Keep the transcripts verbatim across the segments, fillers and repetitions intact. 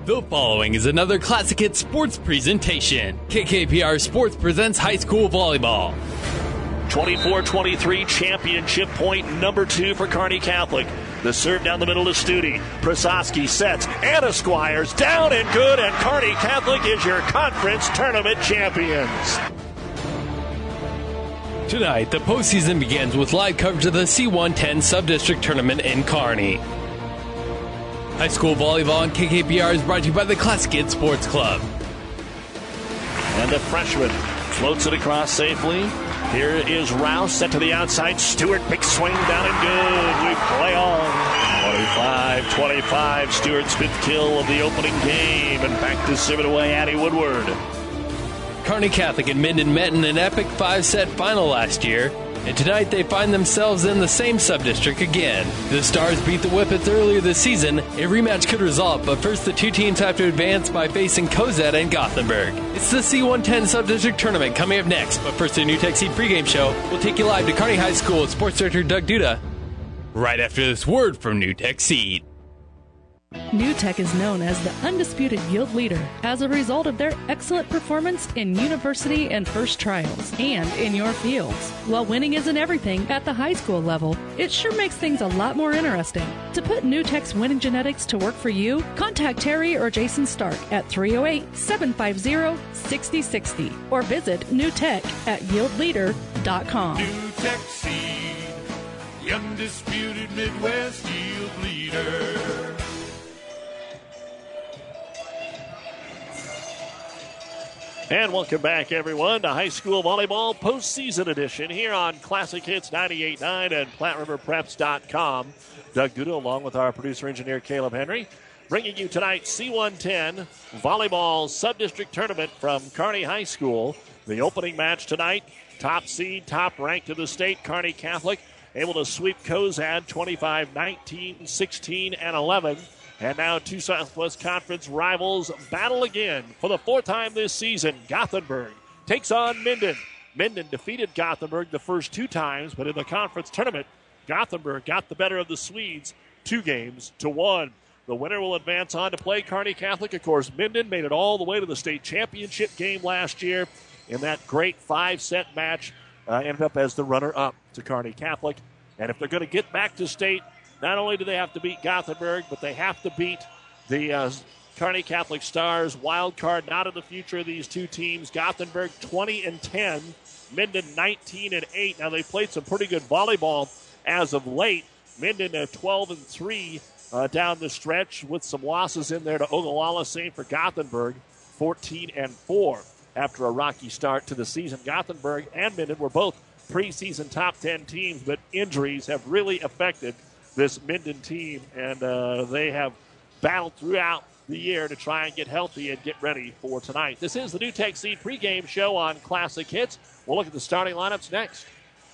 The following is another Classic Hits sports presentation. K K P R Sports presents high school volleyball. twenty-four twenty-three championship point number two for Kearney Catholic. The serve down the middle to Studi. Prososki sets. Anna Squires down and good, and Kearney Catholic is your conference tournament champions. Tonight, the postseason begins with live coverage of the C one ten Sub-District Tournament in Kearney. High school volleyball on K K P R is brought to you by the Classic Hits Sports Club. And the freshman floats it across safely. Here is Rouse set to the outside. Stewart, big swing down and good. We play on. twenty-five twenty-five. Stewart's fifth kill of the opening game. And back to serve it away, Addie Woodward. Kearney Catholic and Minden met in an epic five-set final last year, and tonight they find themselves in the same sub-district again. The Stars beat the Whippets earlier this season. A rematch could result, but first the two teams have to advance by facing Cozad and Gothenburg. It's the C one ten Sub-District Tournament coming up next, but first the New Tech Seed pregame show will take you live to Kearney High School with Sports Director Doug Duda right after this word from New Tech Seed. New Tech is known as the undisputed yield leader as a result of their excellent performance in university and first trials and in your fields. While winning isn't everything at the high school level, it sure makes things a lot more interesting. To put New Tech's winning genetics to work for you, contact Terry or Jason Stark at three oh eight, seven five zero, six oh six oh or visit New Tech at yield leader dot com. New Tech Seed, the undisputed Midwest yield leader. And welcome back, everyone, to High School Volleyball Postseason Edition here on Classic Hits ninety-eight point nine and Platte River Preps dot com. Doug Duda, along with our producer-engineer Caleb Henry, bringing you tonight C one ten Volleyball Sub-District Tournament from Kearney High School. The opening match tonight, top seed, top ranked in the state, Kearney Catholic, able to sweep Cozad twenty-five nineteen, sixteen, and eleven. And now two Southwest Conference rivals battle again for the fourth time this season. Gothenburg takes on Minden. Minden defeated Gothenburg the first two times, but in the conference tournament, Gothenburg got the better of the Swedes two games to one. The winner will advance on to play Kearney Catholic. Of course, Minden made it all the way to the state championship game last year in that great five-set match. Uh, ended up as the runner-up to Kearney Catholic. And if they're going to get back to state, not only do they have to beat Gothenburg, but they have to beat the uh, Kearney Catholic Stars. Wild card not in the future of these two teams. Gothenburg twenty and ten, Minden nineteen and eight. Now they played some pretty good volleyball as of late. Minden uh, twelve and three uh, down the stretch with some losses in there to Ogallala. Same for Gothenburg, fourteen and four after a rocky start to the season. Gothenburg and Minden were both preseason top ten teams, but injuries have really affected this Minden team, and uh, they have battled throughout the year to try and get healthy and get ready for tonight. This is the New Tech Seed pregame show on Classic Hits. We'll look at the starting lineups next.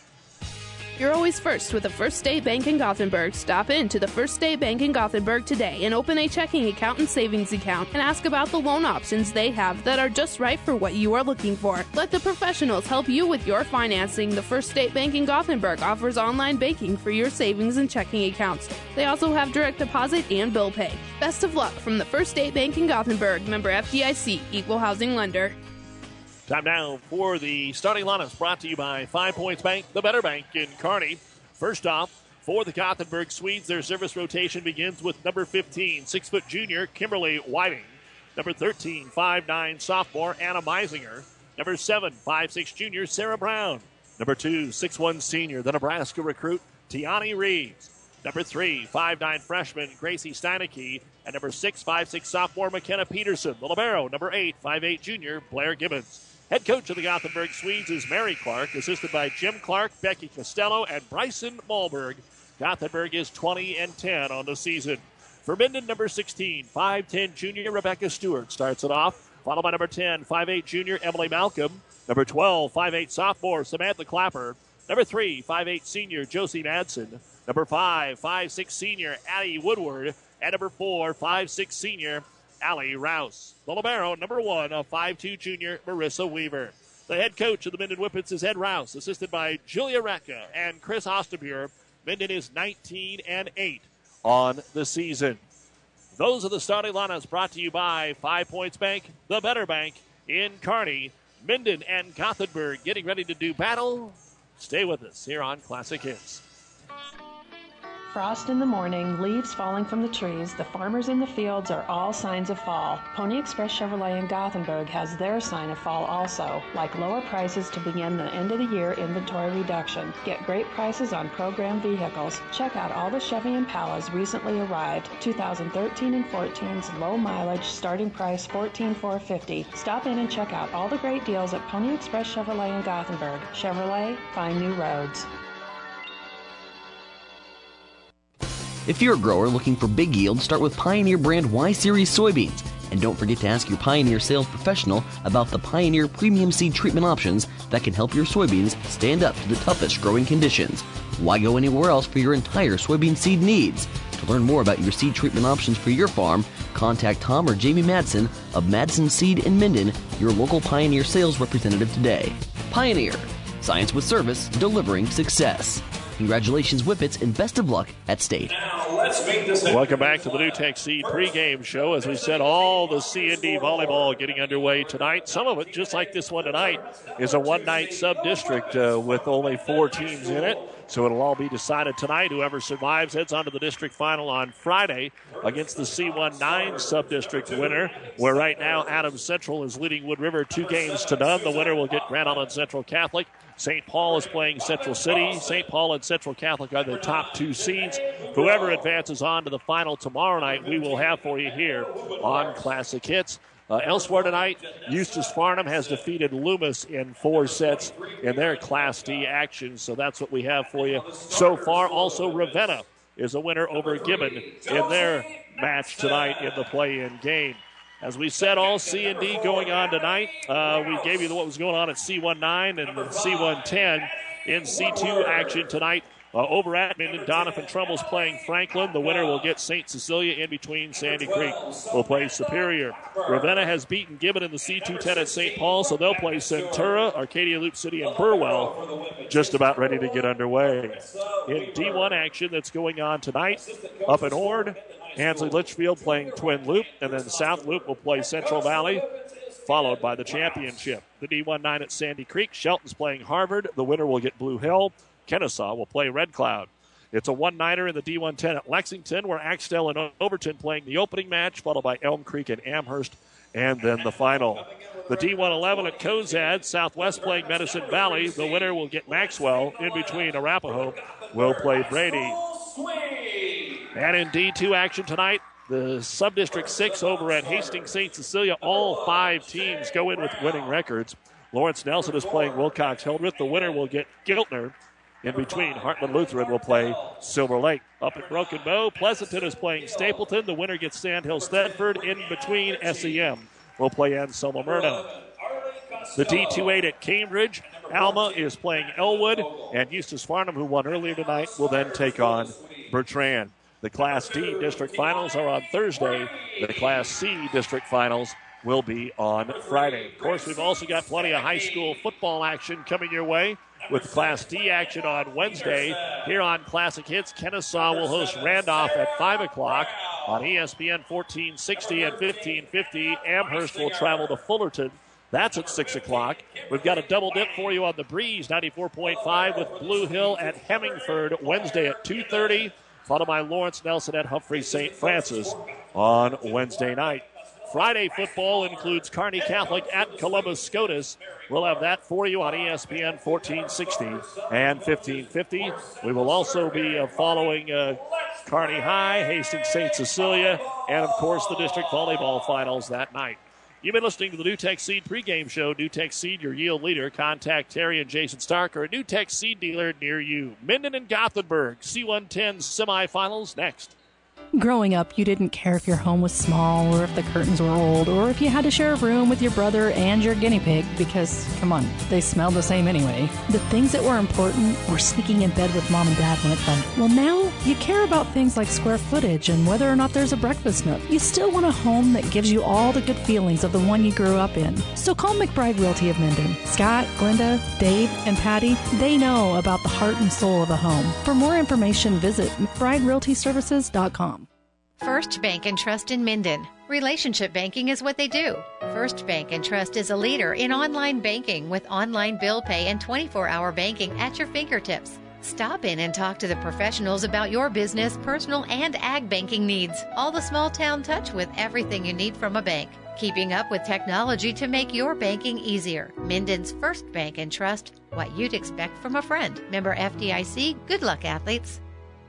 You're always first with the First State Bank in Gothenburg. Stop in to the First State Bank in Gothenburg today and open a checking account and savings account and ask about the loan options they have that are just right for what you are looking for. Let the professionals help you with your financing. The First State Bank in Gothenburg offers online banking for your savings and checking accounts. They also have direct deposit and bill pay. Best of luck from the First State Bank in Gothenburg. Member F D I C, Equal Housing Lender. Time now for the starting lineups brought to you by Five Points Bank, the better bank in Kearney. First off, for the Gothenburg Swedes, their service rotation begins with number fifteen, six-foot junior Kimberly Whiting. Number thirteen, five nine sophomore Anna Meisinger. Number seven, five six junior Sarah Brown. Number two, six one senior, the Nebraska recruit Tiani Reeves. Number three, five nine freshman Gracie Steineke. And number six, five six sophomore McKenna Peterson. The libero, number eight, five eight junior Blair Gibbons. Head coach of the Gothenburg Swedes is Mary Clark, assisted by Jim Clark, Becky Costello, and Bryson Malberg. Gothenburg is twenty and ten on the season. For Minden, number sixteen, five ten junior Rebecca Stewart starts it off, followed by number ten, five eight junior Emily Malcolm. Number twelve, five eight sophomore Samantha Clapper. Number three, five eight senior Josie Madsen. Number five, five six senior Addie Woodward. And number four, five six senior Allie Rouse. The libero, number one, a five two junior Marissa Weaver. The head coach of the Minden Whippets is Ed Rouse, assisted by Julia Recca and Chris Osterbuer. Minden is nineteen and eight on the season. Those are the starting lineups brought to you by Five Points Bank, the better bank in Kearney. Minden and Gothenburg getting ready to do battle. Stay with us here on Classic Hits. Frost in the morning, leaves falling from the trees, the farmers in the fields are all signs of fall. Pony Express Chevrolet in Gothenburg has their sign of fall also, like lower prices to begin the end of the year inventory reduction. Get great prices on program vehicles. Check out all the Chevy Impalas recently arrived. two thousand thirteen and fourteen's low mileage, starting price fourteen thousand four hundred fifty dollars. Stop in and check out all the great deals at Pony Express Chevrolet in Gothenburg. Chevrolet, find new roads. If you're a grower looking for big yield, start with Pioneer brand Y-Series soybeans. And don't forget to ask your Pioneer sales professional about the Pioneer premium seed treatment options that can help your soybeans stand up to the toughest growing conditions. Why go anywhere else for your entire soybean seed needs? To learn more about your seed treatment options for your farm, contact Tom or Jamie Madsen of Madsen Seed in Minden, your local Pioneer sales representative today. Pioneer, science with service, delivering success. Congratulations, Whippets, and best of luck at State. Welcome back to the NewTek Seed pregame show. As we said, all the C and D volleyball getting underway tonight. Some of it, just like this one tonight, is a one-night sub-district uh, with only four teams in it. So it'll all be decided tonight. Whoever survives heads on to the district final on Friday against the C nineteen sub-district winner, where right now Adams Central is leading Wood River two games to none. The winner will get Grand Island Central Catholic. Saint Paul is playing Central City. Saint Paul and Central Catholic are the top two seeds. Whoever advances on to the final tomorrow night, we will have for you here on Classic Hits. Uh, elsewhere tonight, Eustis Farnham has defeated Loomis in four sets in their Class D action, so that's what we have for you so far. Also, Ravenna is a winner over Gibbon in their match tonight in the play-in game. As we said, all C and D going on tonight. Uh, we gave you what was going on at C nineteen and C ten in C two action tonight. Uh, over at Minden, Donovan Trumbull's playing Franklin. The winner will get Saint Cecilia. In between, Sandy Creek will play Superior. Ravenna has beaten Gibbon in the C two ten at Saint Paul, so they'll play Centura, Arcadia Loop City, and Burwell just about ready to get underway. In D one action that's going on tonight, up in Ord, Ansley Litchfield playing Twin Loop, and then South Loop will play Central Valley, followed by the championship. The D nineteen at Sandy Creek, Shelton's playing Harvard. The winner will get Blue Hill. Kennesaw will play Red Cloud. It's a one-nighter in the D ten at Lexington, where Axtell and Overton playing the opening match, followed by Elm Creek and Amherst, and then the final. The D eleven at Cozad, Southwest playing Medicine Valley. The winner will get Maxwell. In between, Arapahoe will play Brady. And in D two action tonight, the Sub-District six over at Hastings Saint Cecilia. All five teams go in with winning records. Lawrence Nelson is playing Wilcox Hildreth. The winner will get Giltner. In between, Hartman Lutheran will play Silver Lake. Up at Broken Bow, Pleasanton is playing Stapleton. The winner gets Sandhill Thedford. In between, S E M will play Anselmo Myrna. The D twenty-eight at Cambridge, Alma is playing Elwood. And Eustis Farnham, who won earlier tonight, will then take on Bertrand. The Class D district finals are on Thursday. The Class C district finals will be on Friday. Of course, we've also got plenty of high school football action coming your way with Class D action on Wednesday. Here on Classic Hits, Kennesaw will host Randolph at five o'clock on E S P N fourteen sixty and fifteen fifty. Amherst will travel to Fullerton. That's at six o'clock. We've got a double dip for you on the Breeze, ninety-four point five, with Blue Hill at Hemmingford Wednesday at two thirty, followed by Lawrence Nelson at Humphrey Saint Francis on Wednesday night. Friday football includes Kearney Catholic at Columbus Scotus. We'll have that for you on E S P N fourteen sixty and fifteen fifty. We will also be uh, following uh, Kearney High, Hastings Saint Cecilia, and, of course, the district volleyball finals that night. You've been listening to the NewTek Seed pregame show. NewTek Seed, your yield leader. Contact Terry and Jason Stark or a NewTek Seed dealer near you. Minden and Gothenburg, C one ten semifinals next. Growing up, you didn't care if your home was small or if the curtains were old or if you had to share a room with your brother and your guinea pig because, come on, they smelled the same anyway. The things that were important were sneaking in bed with mom and dad when it thundered. Well, now you care about things like square footage and whether or not there's a breakfast nook. You still want a home that gives you all the good feelings of the one you grew up in. So call McBride Realty of Minden. Scott, Glenda, Dave, and Patty, they know about the heart and soul of a home. For more information, visit McBride Realty Services dot com. First Bank and Trust in Minden. Relationship banking is what they do. First Bank and Trust is a leader in online banking with online bill pay and twenty-four hour banking at your fingertips. Stop in and talk to the professionals about your business, personal, and ag banking needs. All the small town touch with everything you need from a bank. Keeping up with technology to make your banking easier. Minden's First Bank and Trust. What you'd expect from a friend. Member F D I C. Good luck, athletes.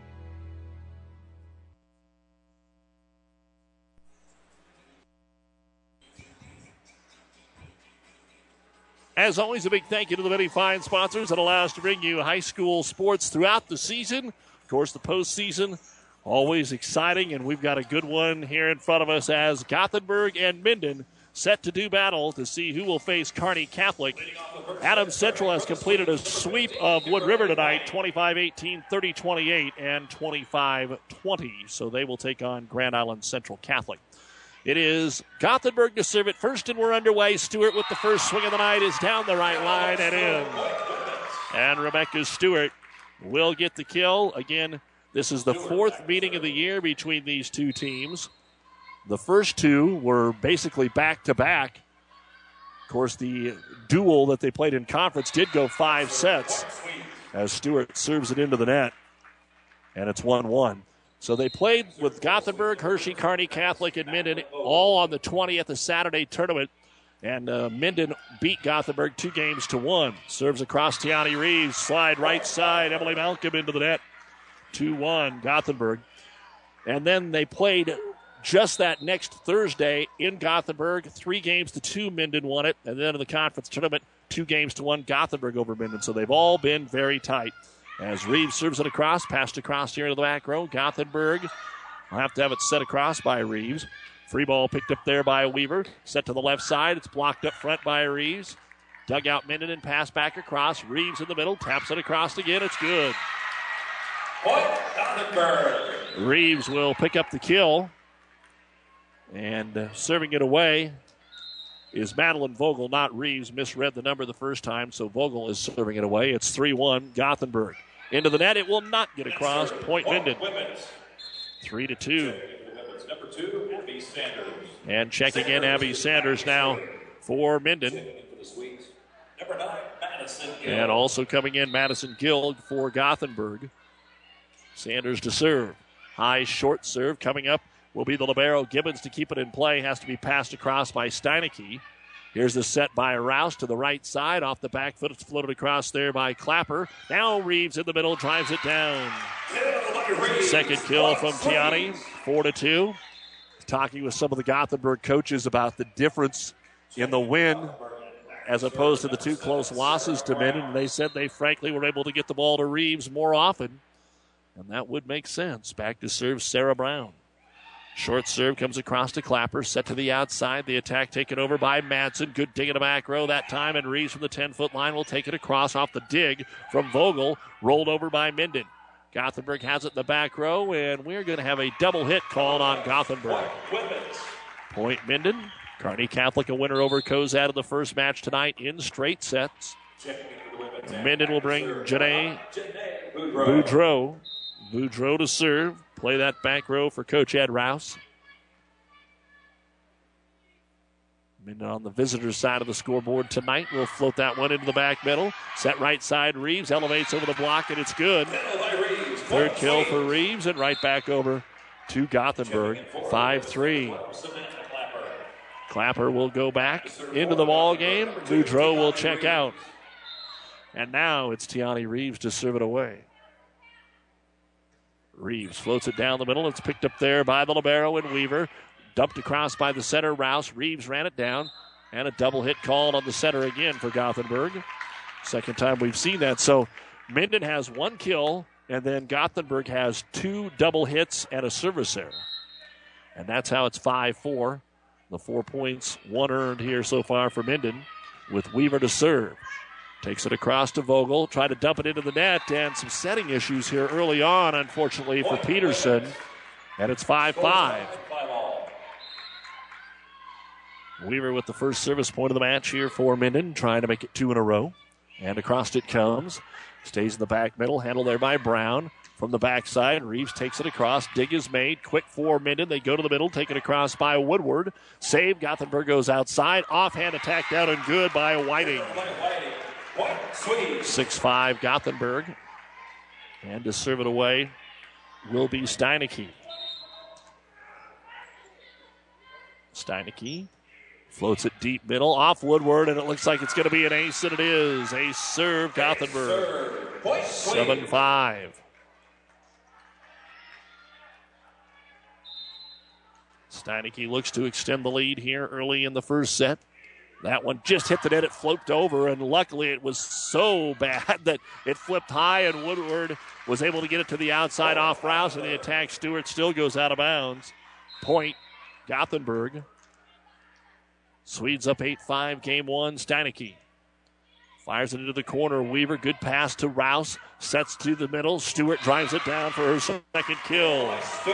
As always, a big thank you to the many fine sponsors that allow us to bring you high school sports throughout the season. Of course, the postseason, always exciting, and we've got a good one here in front of us as Gothenburg and Minden set to do battle to see who will face Kearney Catholic. Adams Central has completed a sweep of Wood River tonight, twenty-five eighteen, thirty twenty-eight, and twenty-five twenty. So they will take on Grand Island Central Catholic. It is Gothenburg to serve it first, and we're underway. Stewart with the first swing of the night is down the right line and in. And Rebecca Stewart will get the kill. Again, this is the fourth meeting of the year between these two teams. The first two were basically back-to-back. Of course, the duel that they played in conference did go five sets as Stewart serves it into the net, and it's one one. So they played with Gothenburg, Hershey, Kearney Catholic, and Minden all on the twentieth of Saturday tournament. And uh, Minden beat Gothenburg two games to one. Serves across Tiani Reeves. Slide right side. Emily Malcolm into the net. two one Gothenburg. And then they played just that next Thursday in Gothenburg. Three games to two. Minden won it. And then in the conference tournament, two games to one. Gothenburg over Minden. So they've all been very tight. As Reeves serves it across, passed across here into the back row. Gothenburg will have to have it set across by Reeves. Free ball picked up there by Weaver. Set to the left side. It's blocked up front by Reeves. Dug out Minden and pass back across. Reeves in the middle. Taps it across again. It's good. Point, Gothenburg. Reeves will pick up the kill. And uh, serving it away is Madeline Vogel, not Reeves. Misread the number the first time, so Vogel is serving it away. It's three one Gothenburg. Into the net, it will not get across. Point Minden. Three to two. Number two, Abby Sanders. And checking in Abby Sanders now for Minden. Number nine, Madison Gill. And also coming in Madison Gill for Gothenburg. Sanders to serve. High short serve coming up will be the libero. Gibbons to keep it in play. Has to be passed across by Steineke. Here's the set by Rouse to the right side. Off the back foot, it's floated across there by Clapper. Now Reeves in the middle, drives it down. Second kill from Tiani, four to two. Talking with some of the Gothenburg coaches about the difference in the win as opposed to the two close losses to Minden. And they said they frankly were able to get the ball to Reeves more often. And that would make sense. Back to serve Sarah Brown. Short serve comes across to Clapper, set to the outside. The attack taken over by Madsen. Good dig in the back row that time, and Reeves from the ten-foot line will take it across off the dig from Vogel, rolled over by Minden. Gothenburg has it in the back row, and we're going to have a double hit called on Gothenburg. Point Minden. Kearney Catholic a winner over Cozad in the first match tonight in straight sets. Minden will bring Janae Boudreau. Boudreau to serve. Play that back row for Coach Ed Rouse. Minden on the visitor's side of the scoreboard tonight. We'll float that one into the back middle. Set right side, Reeves elevates over the block, and it's good. Third kill for Reeves, and right back over to Gothenburg. five three. Clapper will go back into the ball game. Boudreau will check out. And now it's Tiani Reeves to serve it away. Reeves floats it down the middle. It's picked up there by the libero and Weaver. Dumped across by the center, Rouse. Reeves ran it down. And a double hit called on the center again for Gothenburg. Second time we've seen that. So Minden has one kill, and then Gothenburg has two double hits and a service error. And that's how it's five four. The four points, one earned here so far for Minden with Weaver to serve. Takes it across to Vogel, try to dump it into the net, and some setting issues here early on, unfortunately, for Peterson. And it's five five. Weaver with the first service point of the match here for Minden, trying to make it two in a row. And across it comes. Stays in the back middle, handled there by Brown. from the backside. Reeves takes it across. Dig is made. Quick for Minden. They go to the middle. Take it across by Woodward. Save. Gothenburg goes outside. Offhand attack down and good by Whiting. six five Gothenburg. And to serve it away will be Steineke. Steineke floats it deep middle. Off Woodward, and it looks like it's going to be an ace, and it is. Ace serve, Gothenburg. seven five. Steineke looks to extend the lead here early in the first set. That one just hit the net. It flipped over, and luckily it was so bad that it flipped high, and Woodward was able to get it to the outside off Rouse, and the attack Stewart still goes out of bounds. Point, Gothenburg. Swedes up eight five, game one. Steineke fires it into the corner. Weaver, good pass to Rouse. Sets to the middle. Stewart drives it down for her second kill.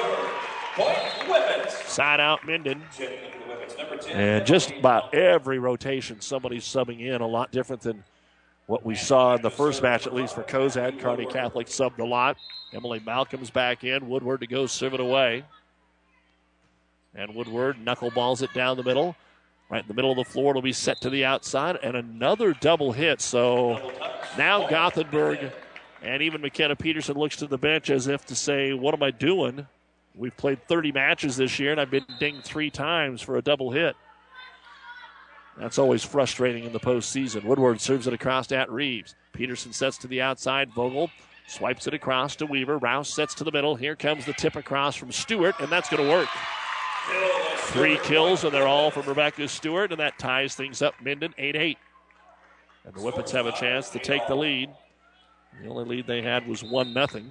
Side out Minden. And just about every rotation, somebody's subbing in. A lot different than what we saw in the first match, at least for Cozad. Kearney Catholic subbed a lot. Emily Malcolm's back in. Woodward to go serve it away. And Woodward knuckleballs it down the middle. Right in the middle of the floor, it'll be set to the outside. And another double hit. So now Gothenburg and even McKenna Peterson looks to the bench as if to say, what am I doing? We've played thirty matches this year, and I've been dinged three times for a double hit. That's always frustrating in the postseason. Woodward serves it across at Reeves. Peterson sets to the outside. Vogel swipes it across to Weaver. Rouse sets to the middle. Here comes the tip across from Stewart, and that's going to work. Three kills, and they're all from Rebecca Stewart, and that ties things up. Minden eight eight. And the Whippets have a chance to take the lead. The only lead they had was one nothing.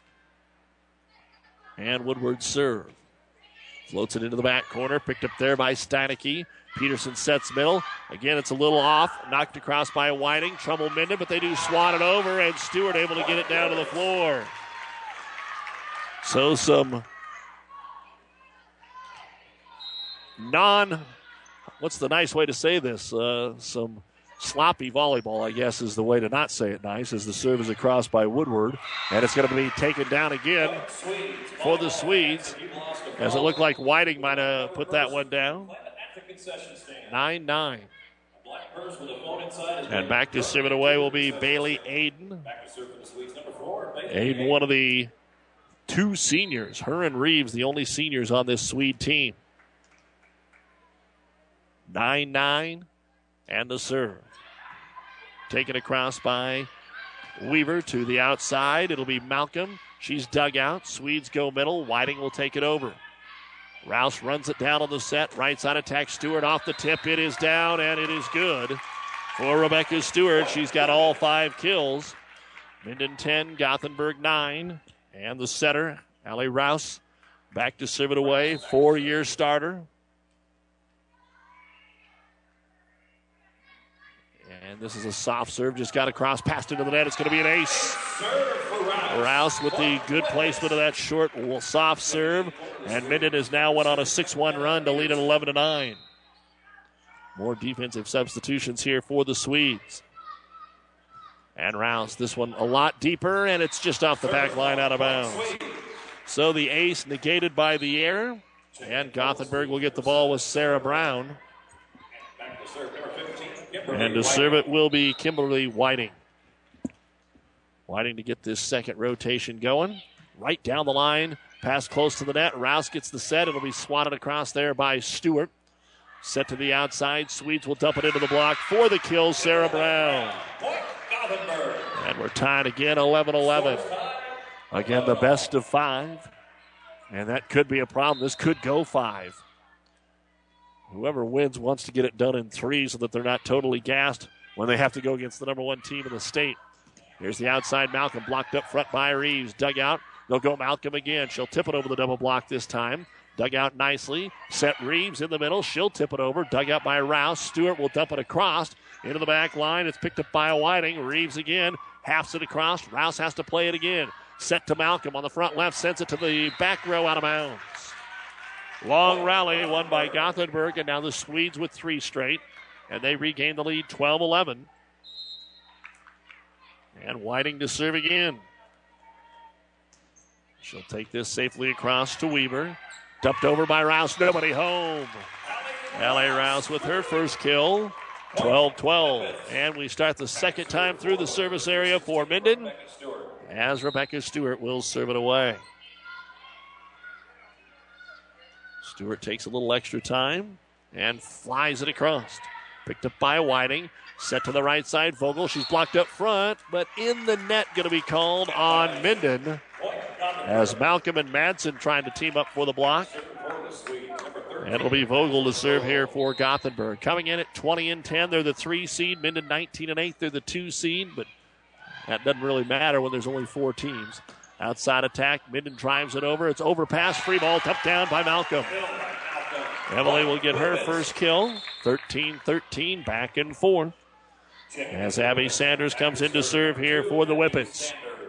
And Woodward serve. Floats it into the back corner. Picked up there by Steineke. Peterson sets middle. Again, it's a little off. Knocked across by Whiting. Trumbull Minden, but they do swat it over, and Stewart able to get it down to the floor. So some non, what's the nice way to say this? Uh, some sloppy volleyball, I guess, is the way to not say it nice, as the serve is across by Woodward. And it's going to be taken down again for the Swedes, as it looked like Whiting might have put that one down. nine nine. And back to serve it away will be Bailey Aiden. Aiden, one of the two seniors. Her and Reeves, the only seniors on this Swede team. nine nine. And the serve. Taken across by Weaver to the outside. It'll be Malcolm. She's dug out. Swedes go middle. Whiting will take it over. Rouse runs it down on the set. Right side attack. Stewart off the tip. It is down, and it is good for Rebecca Stewart. She's got all five kills. Minden ten, Gothenburg nine. And the setter, Allie Rouse, back to serve it away. Four-year starter. And this is a soft serve. Just got across, passed into the net. It's going to be an ace. Rouse with the good placement of that short, soft serve. And Minden has now went on a six one run to lead at eleven to nine. More defensive substitutions here for the Swedes. And Rouse, this one a lot deeper, and it's just off the back line out of bounds. So the ace negated by the error. And Gothenburg will get the ball with Sarah Brown. And to serve it will be Kimberly Whiting. Whiting to get this second rotation going. Right down the line. Pass close to the net. Rouse gets the set. It'll be swatted across there by Stewart. Set to the outside. Swedes will dump it into the block for the kill. Sarah Brown. And we're tied again, eleven eleven. Again, the best of five. And that could be a problem. This could go five. Whoever wins wants to get it done in three so that they're not totally gassed when they have to go against the number one team in the state. Here's the outside Malcolm, blocked up front by Reeves. Dug out. They'll go Malcolm again. She'll tip it over the double block this time. Dug out nicely. Set Reeves in the middle. She'll tip it over. Dug out by Rouse. Stewart will dump it across into the back line. It's picked up by Whiting. Reeves again. Halfs it across. Rouse has to play it again. Set to Malcolm on the front left. Sends it to the back row out of bounds. Long rally won by Gothenburg, and now the Swedes with three straight. And they regain the lead twelve eleven. And Whiting to serve again. She'll take this safely across to Weaver. Dumped over by Rouse. Nobody home. Allie Rouse with her first kill. twelve twelve. And we start the second time through the service area for Minden as Rebecca Stewart will serve it away. Stewart takes a little extra time and flies it across. Picked up by Whiting. Set to the right side. Vogel, she's blocked up front, but in the net going to be called on Minden as Malcolm and Madsen trying to team up for the block. And it'll be Vogel to serve here for Gothenburg. Coming in at twenty and ten, they're the three seed. Minden nineteen and eight, they're the two seed, but that doesn't really matter when there's only four teams. Outside attack, Minden drives it over. It's overpass, free ball, tucked down by Malcolm. Emily will get her first kill. thirteen thirteen, back and forth. As Abby Sanders comes in to serve here for the Whippets.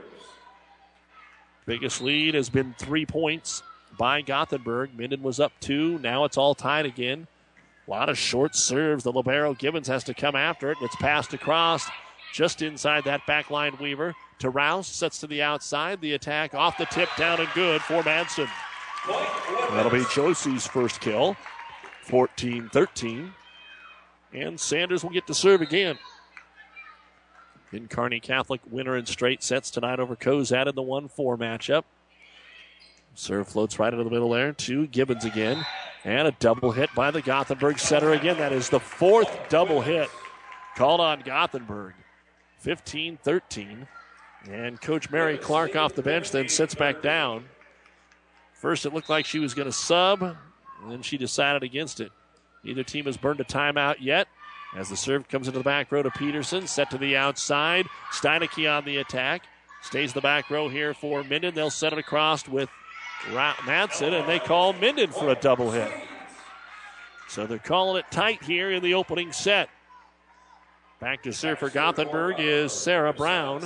Biggest lead has been three points by Gothenburg. Minden was up two. Now it's all tied again. A lot of short serves. The libero Gibbons has to come after it. It's passed across just inside that back line. Weaver to Rouse. Sets to the outside. The attack off the tip, down and good for Madsen. That'll be Josie's first kill. fourteen thirteen. And Sanders will get to serve again. In Kearney Catholic, winner in straight sets tonight over Cozad in the one four matchup. Serve floats right into the middle there to Gibbons again. And a double hit by the Gothenburg setter again. That is the fourth double hit called on Gothenburg. fifteen thirteen. And Coach Mary Clark off the bench then sits back down. First it looked like she was going to sub, and then she decided against it. Neither team has burned a timeout yet. As the serve comes into the back row to Peterson, set to the outside. Steinecke on the attack. Stays the back row here for Minden. They'll set it across with Madsen, and they call Minden for a double hit. So they're calling it tight here in the opening set. Back to serve for Gothenburg is Sarah Brown.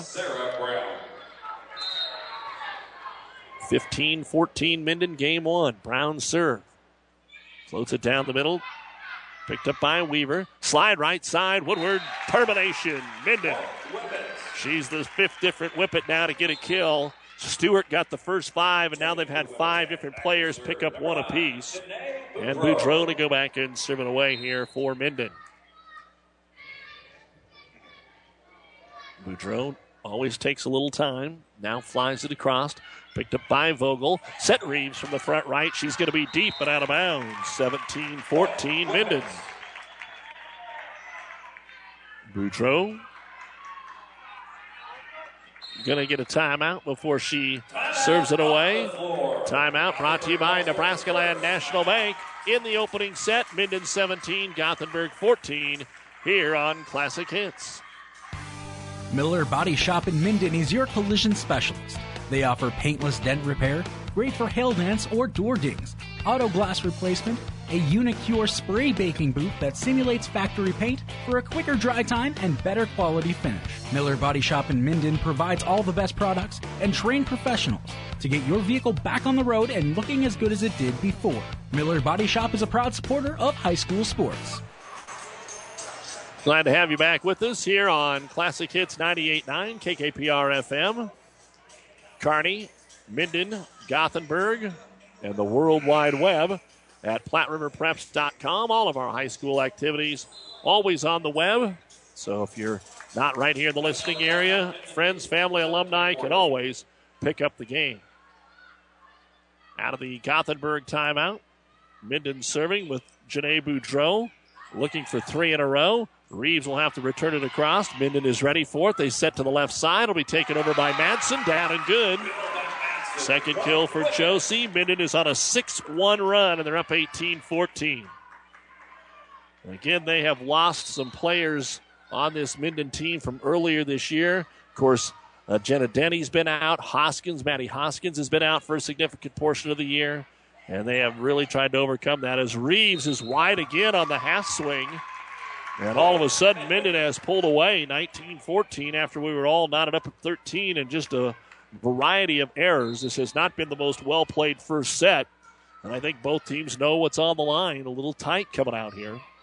fifteen fourteen Minden, game one. Brown serve. Floats it down the middle. Picked up by Weaver. Slide right side. Woodward. Termination. Minden. She's the fifth different Whippet now to get a kill. Stewart got the first five, and now they've had five different players pick up one apiece. And Boudreau to go back and serve it away here for Minden. Boudreau always takes a little time. Now flies it across. Picked up by Vogel. Set Reeves from the front right. She's going to be deep and out of bounds. seventeen fourteen Minden. Boudreau going to get a timeout before she serves it away. Timeout brought to you by Nebraska Land National Bank. In the opening set, Minden seventeen, Gothenburg fourteen, here on Classic Hits. Miller Body Shop in Minden is your collision specialist. They offer paintless dent repair, great for hail dents or door dings, auto glass replacement, a Unicure spray baking booth that simulates factory paint for a quicker dry time and better quality finish. Miller Body Shop in Minden provides all the best products and trained professionals to get your vehicle back on the road and looking as good as it did before. Miller Body Shop is a proud supporter of high school sports. Glad to have you back with us here on Classic Hits ninety-eight point nine K K P R F M. Kearney, Minden, Gothenburg, and the World Wide Web at Platte River Preps dot com. All of our high school activities always on the web. So if you're not right here in the listening area, friends, family, alumni can always pick up the game. Out of the Gothenburg timeout, Minden serving with Janae Boudreau, looking for three in a row. Reeves will have to return it across. Minden is ready for it. They set to the left side. It'll be taken over by Madsen. Down and good. Second kill for Josie. Minden is on a six one run, and they're up eighteen fourteen. Again, they have lost some players on this Minden team from earlier this year. Of course, uh, Jenna Denny's been out. Hoskins, Maddie Hoskins has been out for a significant portion of the year. And they have really tried to overcome that as Reeves is wide again on the half swing. And all of a sudden, Minden has pulled away nineteen fourteen after we were all knotted up at thirteen and just a variety of errors. This has not been the most well-played first set. And I think both teams know what's on the line. A little tight coming out here.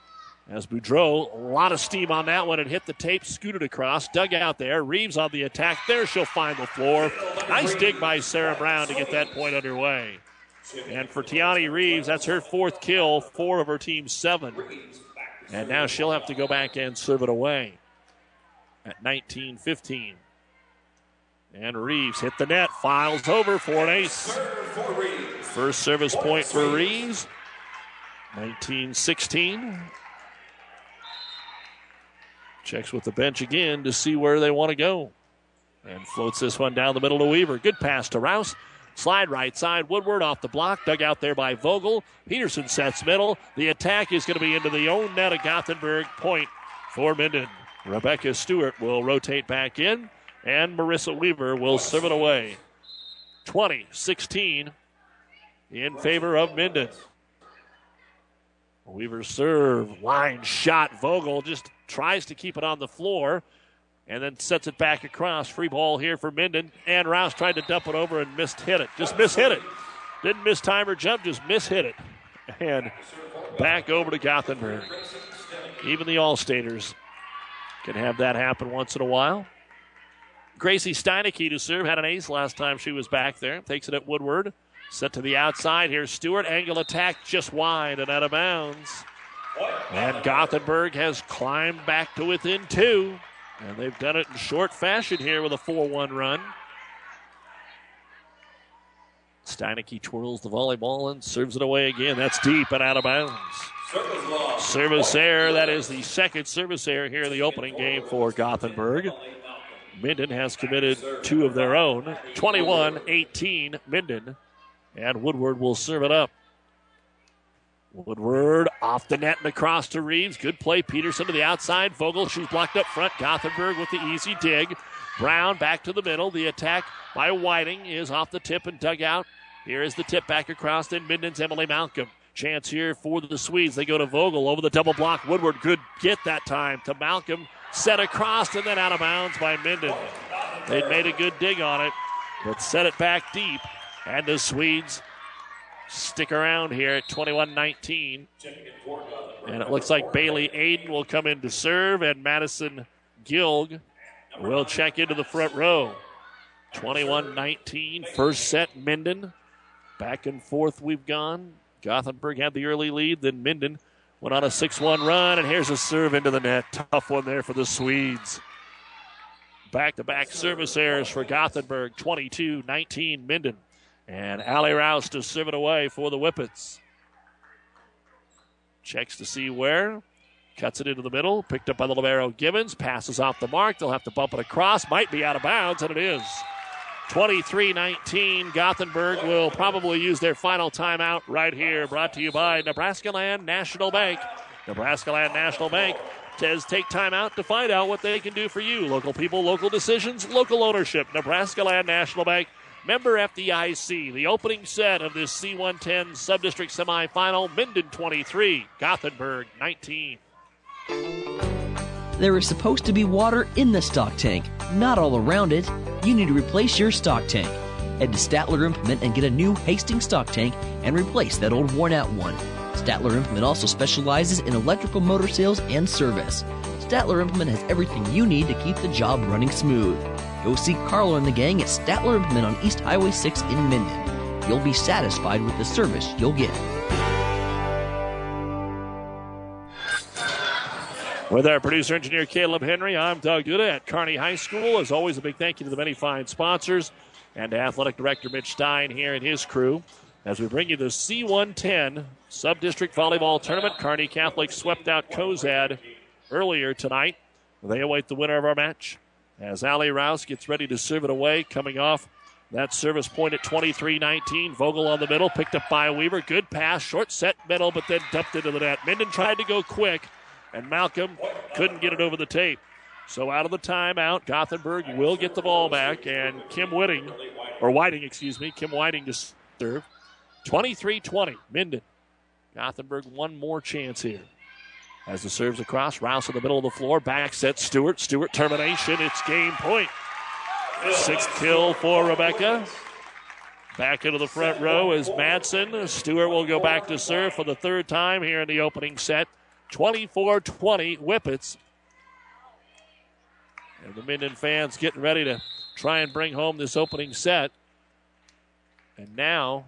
As Boudreau, a lot of steam on that one. It hit the tape, scooted across, dug out there. Reeves on the attack. There she'll find the floor. Nice dig by Sarah Brown to get that point underway. And for Tiani Reeves, that's her fourth kill, four of her team's seven. And now she'll have to go back and serve it away at nineteen fifteen. And Reeves hit the net, files over for an ace. First service point for Reeves, nineteen sixteen. Checks with the bench again to see where they want to go. And floats this one down the middle to Weaver. Good pass to Rouse. Slide right side. Woodward off the block. Dug out there by Vogel. Peterson sets middle. The attack is going to be into the own net of Gothenburg. Point for Minden. Rebecca Stewart will rotate back in. And Marissa Weaver will serve it away. twenty sixteen in favor of Minden. Weaver serve. Line shot. Vogel just tries to keep it on the floor and then sets it back across. Free ball here for Minden. And Rouse tried to dump it over and missed hit it. Just mishit it. Didn't miss time or jump, just mishit it. And back over to Gothenburg. Even the All-Staters can have that happen once in a while. Gracie Steineke to serve. Had an ace last time she was back there. Takes it at Woodward. Set to the outside. Here's Stewart. Angle attack just wide and out of bounds. And Gothenburg has climbed back to within two. And they've done it in short fashion here with a four one run. Steineke twirls the volleyball and serves it away again. That's deep and out of bounds. Service, service error. That is the second service error here in the opening game for Gothenburg. Minden has committed two of their own. twenty-one eighteen Minden. And Woodward will serve it up. Woodward off the net and across to Reeves. Good play. Peterson to the outside. Vogel, she's blocked up front. Gothenburg with the easy dig. Brown back to the middle. The attack by Whiting is off the tip and dug out. Here is the tip back across. Then Minden's Emily Malcolm. Chance here for the Swedes. They go to Vogel over the double block. Woodward, good get that time to Malcolm. Set across and then out of bounds by Minden. They'd made a good dig on it, but set it back deep. And the Swedes stick around here at twenty-one nineteen. And it looks like Bailey Aiden will come in to serve, and Madison Gilg will check into the front row. twenty-one nineteen, first set, Minden. Back and forth we've gone. Gothenburg had the early lead, then Minden went on a six one run, and here's a serve into the net. Tough one there for the Swedes. Back-to-back service errors for Gothenburg, twenty-two nineteen Minden. And Allie Rouse to serve it away for the Whippets. Checks to see where. Cuts it into the middle. Picked up by the libero Gibbons. Passes off the mark. They'll have to bump it across. Might be out of bounds, and it is. twenty-three nineteen. Gothenburg will probably use their final timeout right here. Brought to you by Nebraska Land National Bank. Nebraska Land National Bank says take timeout to find out what they can do for you. Local people, local decisions, local ownership. Nebraska Land National Bank. Member F D I C. The opening set of this C one ten Subdistrict Semifinal. Minden twenty-three, Gothenburg nineteen. There is supposed to be water in the stock tank, not all around it. You need to replace your stock tank. Head to Statler Implement and get a new Hastings stock tank and replace that old worn-out one. Statler Implement also specializes in electrical motor sales and service. Statler Implement has everything you need to keep the job running smooth. Go see Carlo and the gang at Statler Implement on East Highway six in Minden. You'll be satisfied with the service you'll get. With our producer engineer Caleb Henry, I'm Doug Duda at Kearney High School. As always, a big thank you to the many fine sponsors and to athletic director Mitch Stein here and his crew as we bring you the C one ten Sub-District Volleyball Tournament. Kearney Catholic swept out Cozad earlier tonight. They await the winner of our match as Allie Rouse gets ready to serve it away, coming off that service point at twenty-three nineteen. Vogel on the middle, picked up by Weaver. Good pass, short set middle, but then dumped into the net. Minden tried to go quick, and Malcolm couldn't get it over the tape. So out of the timeout, Gothenburg will get the ball back, and Kim Whiting, or Whiting, excuse me, Kim Whiting to serve. twenty-three twenty, Minden. Gothenburg one more chance here. As the serves across, Rouse in the middle of the floor, back set Stewart. Stewart termination, it's game point. Sixth kill for Rebecca. Back into the front row is Madsen. Stewart will go back to serve for the third time here in the opening set. twenty-four twenty Whippets. And the Minden fans getting ready to try and bring home this opening set. And now,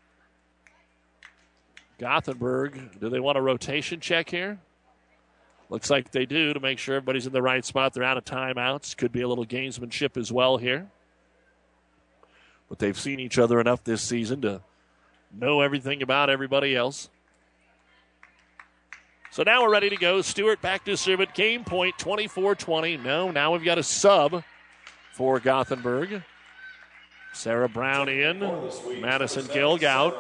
Gothenburg, do they want a rotation check here? Looks like they do to make sure everybody's in the right spot. They're out of timeouts. Could be a little gamesmanship as well here. But they've seen each other enough this season to know everything about everybody else. So now we're ready to go. Stewart back to serve it. Game point, twenty-four twenty. No, now we've got a sub for Gothenburg. Sarah Brown in. Madison Gilg out.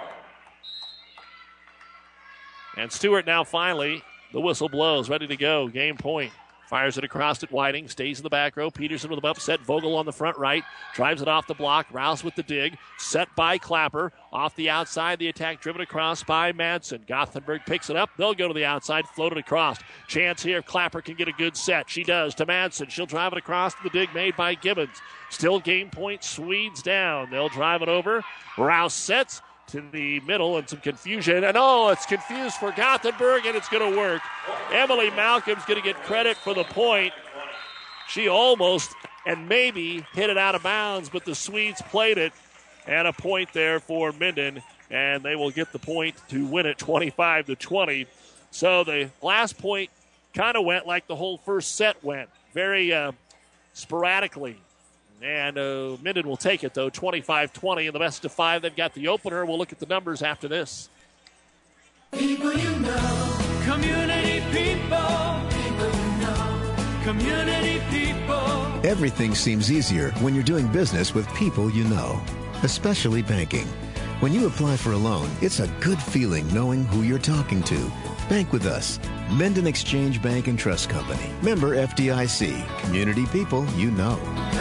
And Stewart now finally, the whistle blows, ready to go. Game point. Fires it across at Whiting. Stays in the back row. Peterson with a upset. Vogel on the front right. Drives it off the block. Rouse with the dig. Set by Clapper. Off the outside. The attack driven across by Madsen. Gothenburg picks it up. They'll go to the outside. Float it across. Chance here if Clapper can get a good set. She does to Madsen. She'll drive it across to the dig made by Gibbons. Still game point. Swedes down. They'll drive it over. Rouse sets to the middle and some confusion. And oh, it's confused for Gothenburg, and it's going to work. Emily Malcolm's going to get credit for the point. She almost and maybe hit it out of bounds, but the Swedes played it. And a point there for Minden, and they will get the point to win it twenty-five to twenty. So the last point kind of went like the whole first set went, very uh, sporadically. And uh, Minden will take it, though, twenty-five twenty. In the best of five, they've got the opener. We'll look at the numbers after this. People you know, community people, people you know, community people. Everything seems easier when you're doing business with people you know, especially banking. When you apply for a loan, it's a good feeling knowing who you're talking to. Bank with us. Minden Exchange Bank and Trust Company. Member F D I C. Community people you know.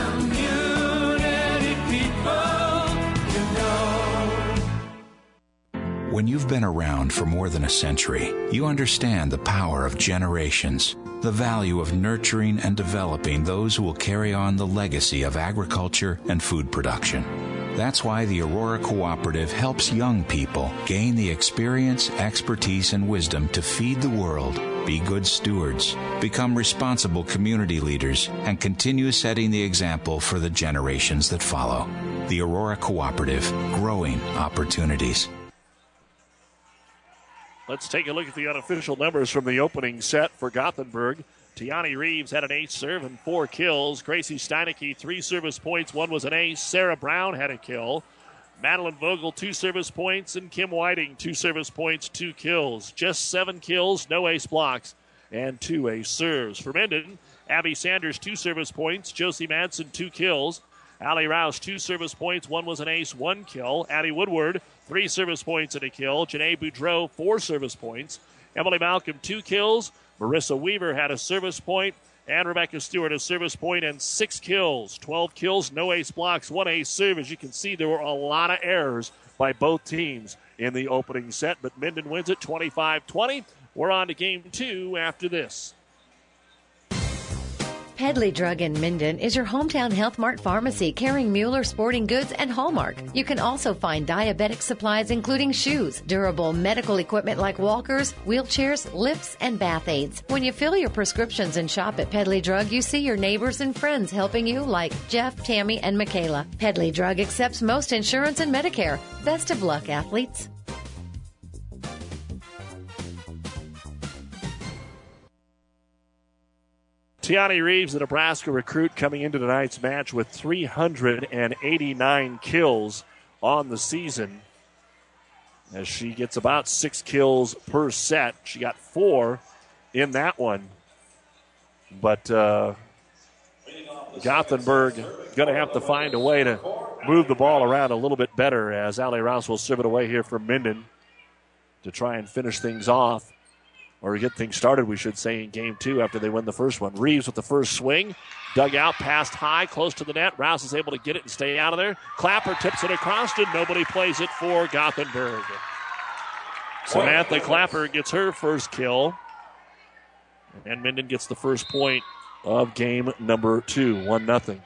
Community people you know. When you've been around for more than a century, you understand the power of generations, the value of nurturing and developing those who will carry on the legacy of agriculture and food production. That's why the Aurora Cooperative helps young people gain the experience, expertise, and wisdom to feed the world, be good stewards, become responsible community leaders, and continue setting the example for the generations that follow. The Aurora Cooperative, growing opportunities. Let's take a look at the unofficial numbers from the opening set for Gothenburg. Tiani Reeves had an ace serve and four kills. Gracie Steinecke, three service points. One was an ace. Sarah Brown had a kill. Madeline Vogel, two service points. And Kim Whiting, two service points, two kills. Just seven kills, no ace blocks, and two ace serves. For Minden, Abby Sanders, two service points. Josie Madsen, two kills. Allie Rouse, two service points. One was an ace, one kill. Addie Woodward, three service points and a kill. Janae Boudreau, four service points. Emily Malcolm, two kills. Marissa Weaver had a service point, and Rebecca Stewart a service point and six kills. twelve kills, no ace blocks, one ace serve. As you can see, there were a lot of errors by both teams in the opening set, but Minden wins it twenty-five twenty. We're on to game two after this. Pedley Drug in Minden is your hometown Health Mart pharmacy carrying Mueller Sporting Goods and Hallmark. You can also find diabetic supplies including shoes, durable medical equipment like walkers, wheelchairs, lifts, and bath aids. When you fill your prescriptions and shop at Pedley Drug, you see your neighbors and friends helping you like Jeff, Tammy, and Michaela. Pedley Drug accepts most insurance and Medicare. Best of luck, athletes. Tiani Reeves, the Nebraska recruit, coming into tonight's match with three hundred eighty-nine kills on the season. As she gets about six kills per set. She got four in that one. But uh, Gothenburg going to have to find a way to move the ball around a little bit better as Allie Rouse will serve it away here from Minden to try and finish things off. Or get things started, we should say, in game two after they win the first one. Reeves with the first swing. Dug out, passed high, close to the net. Rouse is able to get it and stay out of there. Clapper tips it across and nobody plays it for Gothenburg. Samantha Clapper gets her first kill. And Minden gets the first point of game number two, one nothing.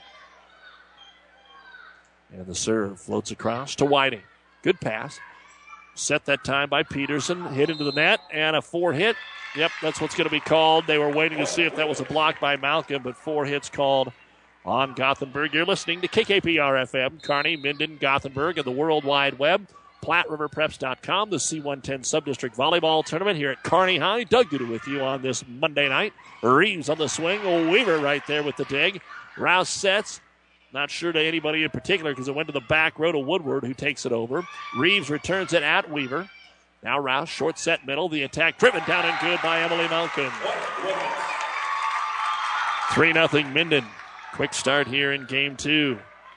And the serve floats across to Whiting. Good pass. Set that time by Peterson. Hit into the net, and a four hit Yep, that's what's going to be called. They were waiting to see if that was a block by Malcolm, but four hits called on Gothenburg. You're listening to K K P R F M, Kearney, Minden, Gothenburg, and the World Wide Web. Platte River Preps dot com, the C one ten Subdistrict Volleyball Tournament here at Kearney High. Doug Duda with you on this Monday night. Reeves on the swing. Oh, Weaver right there with the dig. Rouse sets. Not sure to anybody in particular because it went to the back row to Woodward, who takes it over. Reeves returns it at Weaver. Now Rouse, short set middle. The attack driven down and good by Emily Malcolm. three nothing Minden. Quick start here in game two.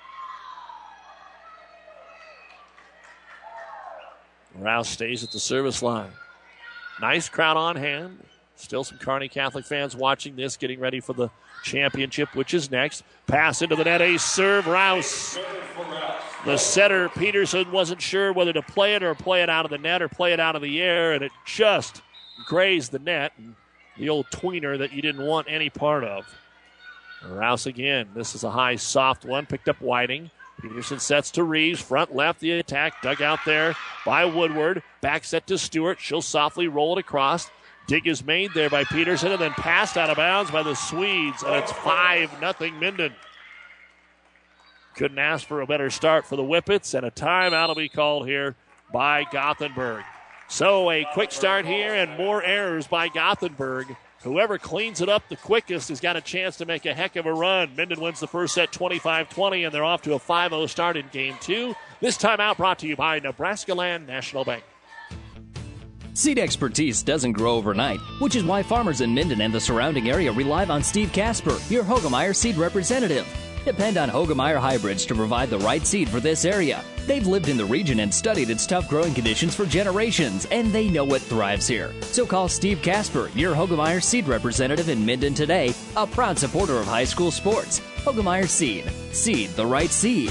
Rouse stays at the service line. Nice crowd on hand. Still some Kearney Catholic fans watching this, getting ready for the championship, which is next. Pass into the net, ace serve, Rouse. The setter, Peterson, wasn't sure whether to play it or play it out of the net or play it out of the air, and it just grazed the net. And the old tweener that you didn't want any part of. Rouse again. This is a high, soft one, picked up Whiting. Peterson sets to Reeves, front left, the attack dug out there by Woodward. Back set to Stewart. She'll softly roll it across. Dig is made there by Peterson and then passed out of bounds by the Swedes, and it's five nothing Minden. Couldn't ask for a better start for the Whippets, and a timeout will be called here by Gothenburg. So a quick start here and more errors by Gothenburg. Whoever cleans it up the quickest has got a chance to make a heck of a run. Minden wins the first set twenty-five twenty, and they're off to a five oh start in game two. This timeout brought to you by Nebraska Land National Bank. Seed expertise doesn't grow overnight, which is why farmers in Minden and the surrounding area rely on Steve Casper, your Hoegemeyer seed representative. Depend on Hoegemeyer hybrids to provide the right seed for this area. They've lived in the region and studied its tough growing conditions for generations, and they know what thrives here. So call Steve Casper, your Hoegemeyer seed representative in Minden today, a proud supporter of high school sports. Hoegemeyer Seed. Seed the right seed.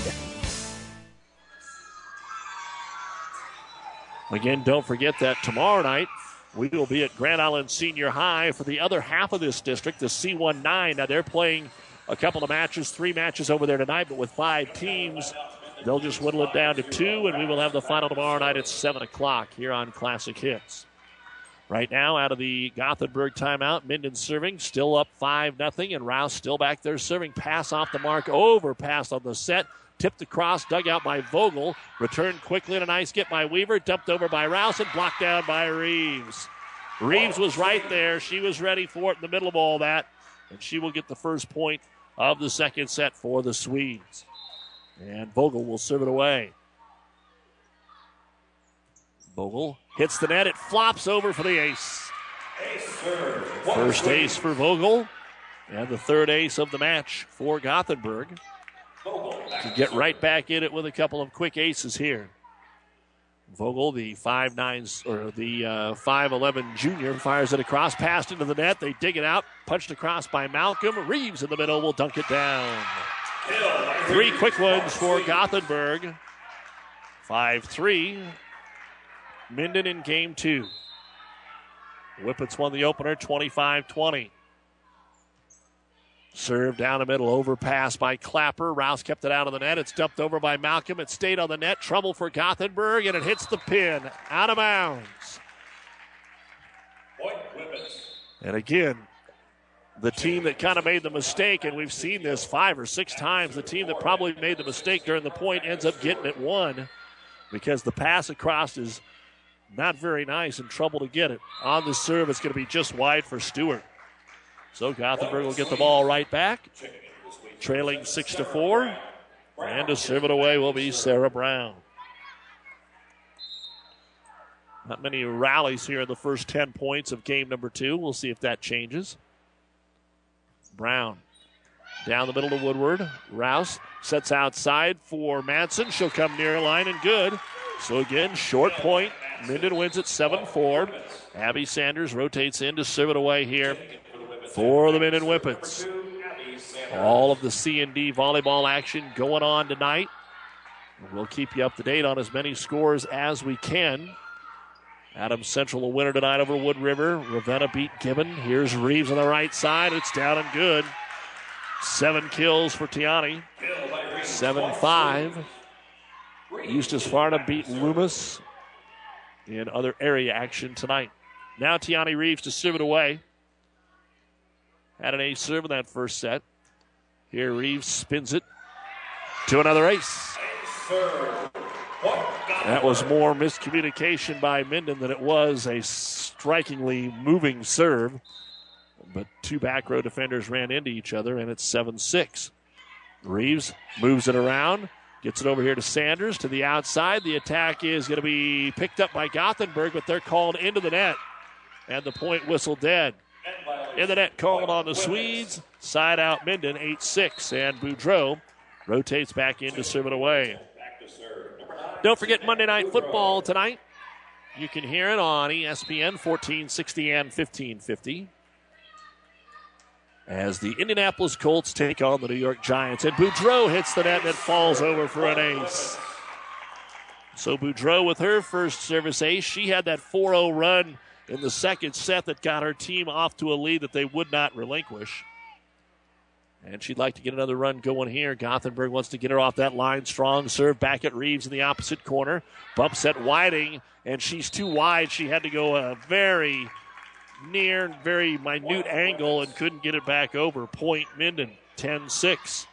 Again, don't forget that tomorrow night we will be at Grand Island Senior High for the other half of this district, the C nineteen. Now they're playing a couple of matches, three matches over there tonight, but with five teams, they'll just whittle it down to two, and we will have the final tomorrow night at seven o'clock here on Classic Hits. Right now, out of the Gothenburg timeout, Minden serving, still up five nothing, and Rouse still back there serving. Pass off the mark, overpass on the set. Tipped across, dug out by Vogel. Returned quickly and a nice get by Weaver. Dumped over by Rouse and blocked down by Reeves. Reeves was right there. She was ready for it in the middle of all that. And she will get the first point of the second set for the Swedes. And Vogel will serve it away. Vogel hits the net. It flops over for the ace. First ace for Vogel. And the third ace of the match for Gothenburg. To get right back in it with a couple of quick aces here. Vogel, the five nine or the uh, five eleven junior, fires it across, passed into the net. They dig it out, punched across by Malcolm. Reeves in the middle will dunk it down. Three quick ones for Gothenburg. five three. Minden in game two. Whippets won the opener twenty-five twenty. Serve down the middle, overpass by Clapper. Rouse kept it out of the net. It's dumped over by Malcolm. It stayed on the net. Trouble for Gothenburg, and it hits the pin. Out of bounds. And again, the team that kind of made the mistake, and we've seen this five or six times, the team that probably made the mistake during the point ends up getting it won because the pass across is not very nice and trouble to get it. On the serve, it's going to be just wide for Stewart. So Gothenburg will get the ball right back, trailing six to four, and to serve it away will be Sarah Brown. Not many rallies here in the first ten points of game number two. We'll see if that changes. Brown down the middle to Woodward. Rouse sets outside for Madsen. She'll come near line and good. So again, short point. Minden wins it seven four. Abby Sanders rotates in to serve it away here for the Minden Whippets. All of the C and D volleyball action going on tonight. We'll keep you up to date on as many scores as we can. Adams Central a winner tonight over Wood River. Ravenna beat Gibbon. Here's Reeves on the right side. It's down and good. Seven kills for Tiani. seven five. Eustis Farnham beat Loomis in other area action tonight. Now Tiani Reeves to serve it away. Had an ace serve in that first set. Here Reeves spins it to another ace. That was more miscommunication by Minden than it was a strikingly moving serve. But two back row defenders ran into each other, and it's seven six. Reeves moves it around, gets it over here to Sanders to the outside. The attack is going to be picked up by Gothenburg, but they're called into the net. And the point whistle dead. In the net called on the Swedes. Side out Minden, eight six. And Boudreau rotates back in to serve it away. Don't forget Monday Night Football tonight. You can hear it on E S P N fourteen sixty and fifteen fifty. As the Indianapolis Colts take on the New York Giants. And Boudreau hits the net and it falls over for an ace. So Boudreau with her first service ace. She had that four oh run in the second set that got her team off to a lead that they would not relinquish. And she'd like to get another run going here. Gothenburg wants to get her off that line. Strong serve back at Reeves in the opposite corner. Bumps at Whiting, and she's too wide. She had to go a very near, very minute angle and couldn't get it back over. Point Minden, ten six.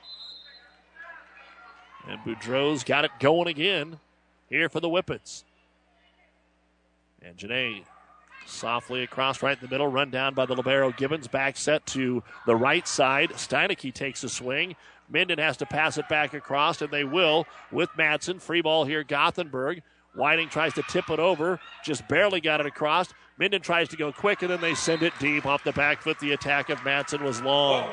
And Boudreau's got it going again here for the Whippets. And Janae softly across right in the middle, run down by the libero Gibbons. Back set to the right side. Steineke takes a swing. Minden has to pass it back across, and they will with Madsen. Free ball here, Gothenburg. Whiting tries to tip it over, just barely got it across. Minden tries to go quick, and then they send it deep off the back foot. The attack of Madsen was long.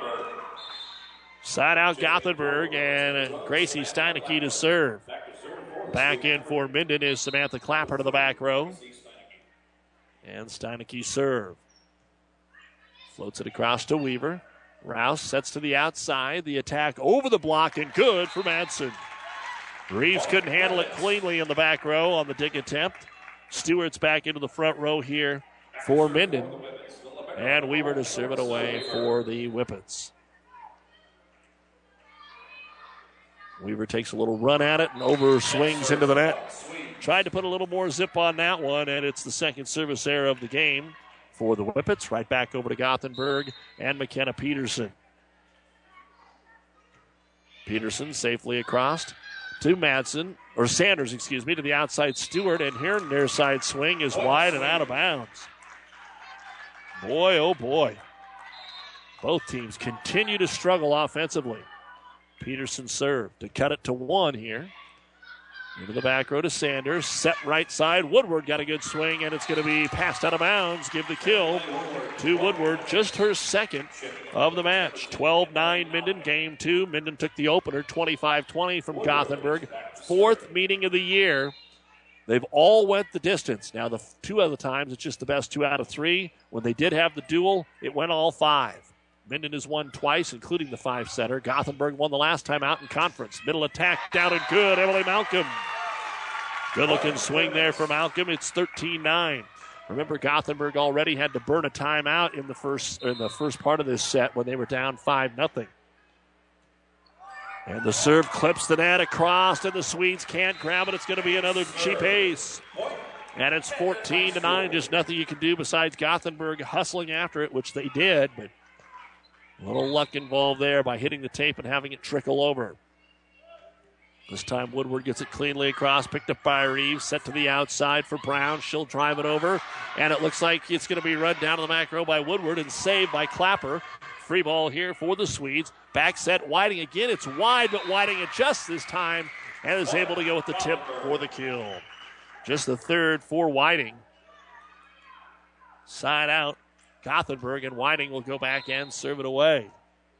Side out Gothenburg, and Gracie Steineke to serve. Back in for Minden is Samantha Clapper to the back row. And Steineke serve. Floats it across to Weaver. Rouse sets to the outside. The attack over the block and good for Madsen. Reeves couldn't handle it cleanly in the back row on the dig attempt. Stewart's back into the front row here for Minden. And Weaver to serve it away for the Whippets. Weaver takes a little run at it and over swings into the net. Tried to put a little more zip on that one, and it's the second service error of the game for the Whippets. Right back over to Gothenburg and McKenna Peterson. Peterson safely across to Madsen, or Sanders, excuse me, to the outside Stewart, and here near side swing is wide and out of bounds. Boy, oh boy. Both teams continue to struggle offensively. Peterson served to cut it to one here. Into the back row to Sanders. Set right side. Woodward got a good swing, and it's going to be passed out of bounds. Give the kill to Woodward. Just her second of the match. twelve nine Minden, game two. Minden took the opener, twenty-five twenty from Gothenburg. Fourth meeting of the year. They've all went the distance. Now, the two other times, it's just the best two out of three. When they did have the duel, it went all five. Minden has won twice, including the five-setter. Gothenburg won the last time out in conference. Middle attack down and good. Emily Malcolm. Good-looking swing there for Malcolm. It's thirteen nine. Remember, Gothenburg already had to burn a timeout in the first in the first part of this set when they were down five nothing. And the serve clips the net across, and the Swedes can't grab it. It's going to be another cheap ace. And it's fourteen to nine. Just nothing you can do besides Gothenburg hustling after it, which they did, but a little luck involved there by hitting the tape and having it trickle over. This time Woodward gets it cleanly across, picked up by Reeves, set to the outside for Brown. She'll drive it over, and it looks like it's going to be run down to the back row by Woodward and saved by Clapper. Free ball here for the Swedes. Back set, Whiting again. It's wide, but Whiting adjusts this time and is able to go with the tip for the kill. Just the third for Whiting. Side out. Gothenburg, and Whiting will go back and serve it away.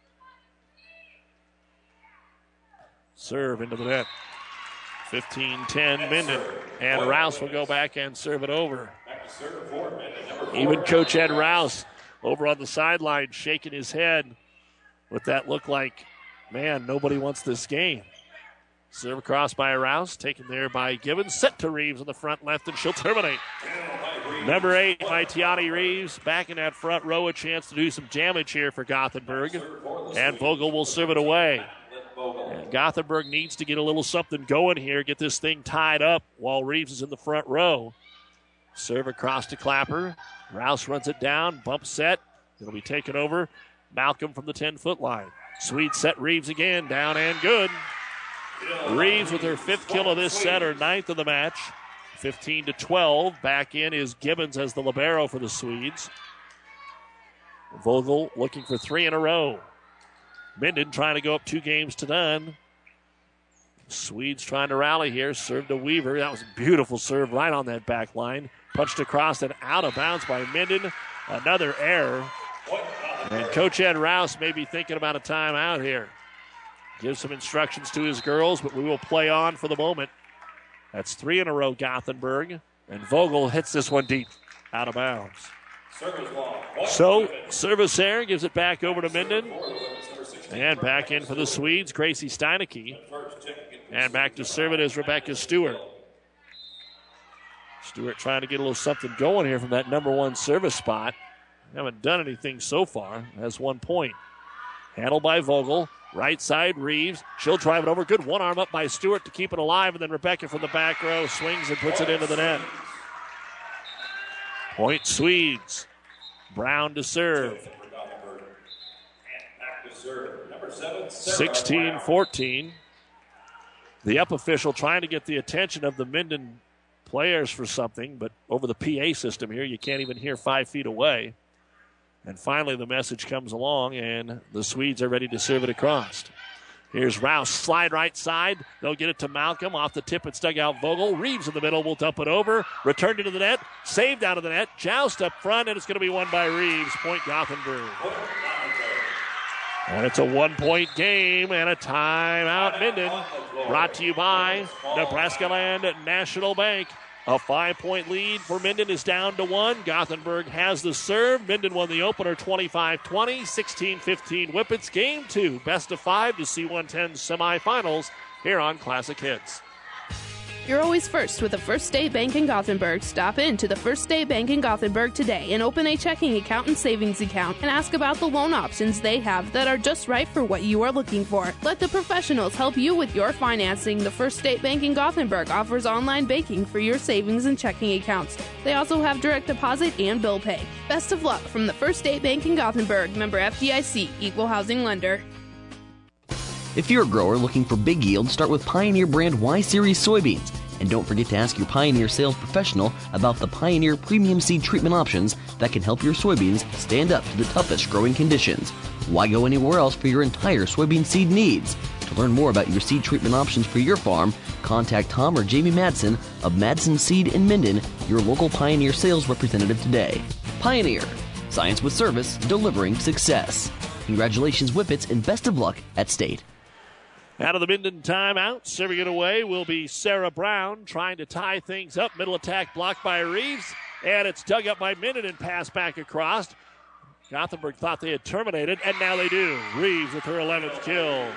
Serve into the net. fifteen ten Minden. And Rouse will go back and serve it over. Even Coach Ed Rouse over on the sideline shaking his head with that look like, man, nobody wants this game. Serve across by Rouse, taken there by Gibbons. Set to Reeves in the front left, and she'll terminate. Number eight, by Tiani Reeves, back in that front row, a chance to do some damage here for Gothenburg. And Vogel will serve it away. And Gothenburg needs to get a little something going here, get this thing tied up while Reeves is in the front row. Serve across to Clapper. Rouse runs it down. Bump set. It'll be taken over. Malcolm from the ten-foot line. Swedes set Reeves again. Down and good. Reeves with her fifth kill of this set, her ninth of the match. fifteen to twelve. Back in is Gibbons as the libero for the Swedes. Vogel looking for three in a row. Minden trying to go up two games to none. Swedes trying to rally here. Serve to Weaver. That was a beautiful serve right on that back line. Punched across and out of bounds by Minden. Another error. And Coach Ed Rouse may be thinking about a timeout here. Gives some instructions to his girls, but we will play on for the moment. That's three in a row, Gothenburg. And Vogel hits this one deep, out of bounds. So, service error gives it back over to Minden. And back in for the Swedes, Gracie Steineke. And back to serve it is Rebecca Stewart. Stewart trying to get a little something going here from that number one service spot. Haven't done anything so far. Has one point. Handled by Vogel. Right side, Reeves. She'll drive it over. Good one arm up by Stewart to keep it alive. And then Rebecca from the back row swings and puts it into the net. Point Swedes. Brown to serve. sixteen fourteen. The up official trying to get the attention of the Minden players for something, but over the P A system here, you can't even hear five feet away. And finally, the message comes along, and the Swedes are ready to serve it across. Here's Rouse, slide right side. They'll get it to Malcolm. Off the tip, it's dug out Vogel. Reeves in the middle will dump it over. Returned into the net. Saved out of the net. Joust up front, and it's going to be won by Reeves. Point Gothenburg. And it's a one-point game and a timeout, Minden. Brought to you by Nebraska Land National Bank. A five-point lead for Minden is down to one. Gothenburg has the serve. Minden won the opener twenty-five twenty, sixteen fifteen Whippets. Game two, best of five, the C one ten semifinals here on Classic Hits. You're always first with the First State Bank in Gothenburg. Stop in to the First State Bank in Gothenburg today and open a checking account and savings account and ask about the loan options they have that are just right for what you are looking for. Let the professionals help you with your financing. The First State Bank in Gothenburg offers online banking for your savings and checking accounts. They also have direct deposit and bill pay. Best of luck from the First State Bank in Gothenburg. Member F D I C, Equal Housing Lender. If you're a grower looking for big yield, start with Pioneer brand Y-Series soybeans. And don't forget to ask your Pioneer sales professional about the Pioneer premium seed treatment options that can help your soybeans stand up to the toughest growing conditions. Why go anywhere else for your entire soybean seed needs? To learn more about your seed treatment options for your farm, contact Tom or Jamie Madsen of Madsen Seed in Minden, your local Pioneer sales representative today. Pioneer, science with service, delivering success. Congratulations, Whippets, and best of luck at State. Out of the Minden timeout, serving it away will be Sarah Brown trying to tie things up. Middle attack blocked by Reeves, and it's dug up by Minden and passed back across. Gothenburg thought they had terminated, and now they do. Reeves with her eleventh kill.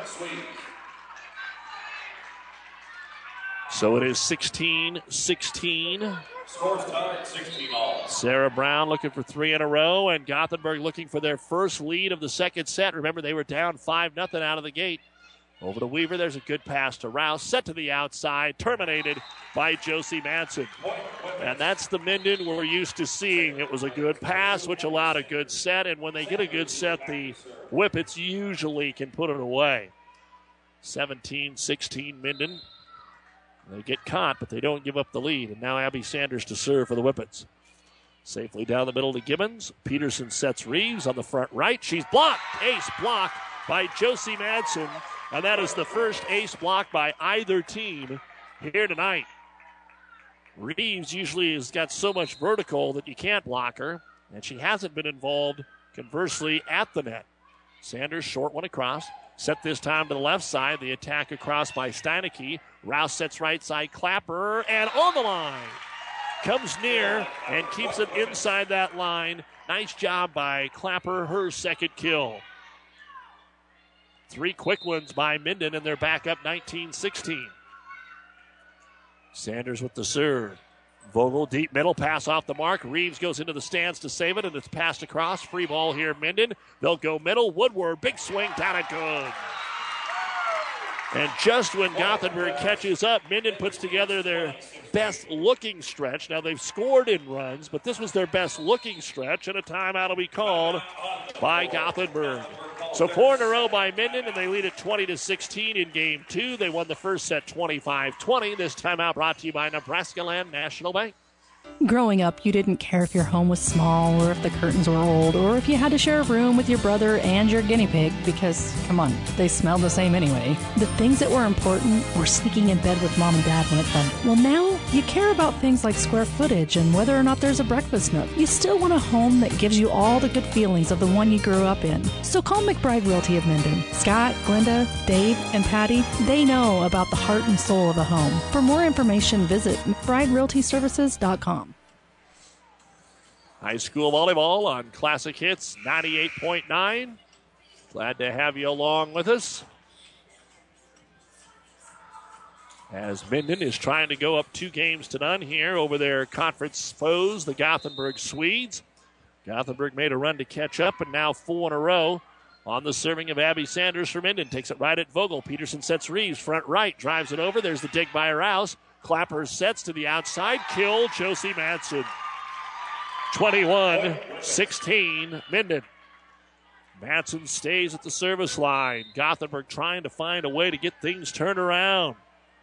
So it is sixteen sixteen. Scores tied, sixteen all. Sarah Brown looking for three in a row, and Gothenburg looking for their first lead of the second set. Remember, they were down five nothing out of the gate. Over to Weaver. There's a good pass to Rouse. Set to the outside. Terminated by Josie Madsen. And that's the Minden we're used to seeing. It was a good pass, which allowed a good set. And when they get a good set, the Whippets usually can put it away. seventeen sixteen Minden. They get caught, but they don't give up the lead. And now Abby Sanders to serve for the Whippets. Safely down the middle to Gibbons. Peterson sets Reeves on the front right. She's blocked. Ace block by Josie Madsen. And that is the first ace block by either team here tonight. Reeves usually has got so much vertical that you can't block her, and she hasn't been involved, conversely, at the net. Sanders, short one across. Set this time to the left side. The attack across by Steineke. Rouse sets right side. Clapper, and on the line. Comes near and keeps it inside that line. Nice job by Clapper, her second kill. Three quick ones by Minden, and they're back up nineteen sixteen. Sanders with the serve. Vogel, deep middle, pass off the mark. Reeves goes into the stands to save it, and it's passed across. Free ball here, Minden. They'll go middle. Woodward, big swing, down and good. And just when Gothenburg catches up, Minden puts together their best looking stretch. Now they've scored in runs, but this was their best looking stretch, and a timeout will be called by Gothenburg. So four in a row by Minden, and they lead at twenty to sixteen in game two. They won the first set twenty-five twenty. This timeout brought to you by Nebraska Land National Bank. Growing up, you didn't care if your home was small or if the curtains were old or if you had to share a room with your brother and your guinea pig because, come on, they smelled the same anyway. The things that were important were sneaking in bed with mom and dad when it fun. Well, now you care about things like square footage and whether or not there's a breakfast nook. You still want a home that gives you all the good feelings of the one you grew up in. So call McBride Realty of Minden. Scott, Glenda, Dave, and Patty, they know about the heart and soul of a home. For more information, visit McBride Realty Services dot com. High school volleyball on Classic Hits ninety-eight point nine. Glad to have you along with us. As Minden is trying to go up two games to none here over their conference foes, the Gothenburg Swedes. Gothenburg made a run to catch up, and now four in a row on the serving of Abby Sanders for Minden. Takes it right at Vogel. Peterson sets Reeves front right, drives it over. There's the dig by Rouse. Clapper sets to the outside. Kill Josie Madsen. twenty-one sixteen, Minden. Madsen stays at the service line. Gothenburg trying to find a way to get things turned around.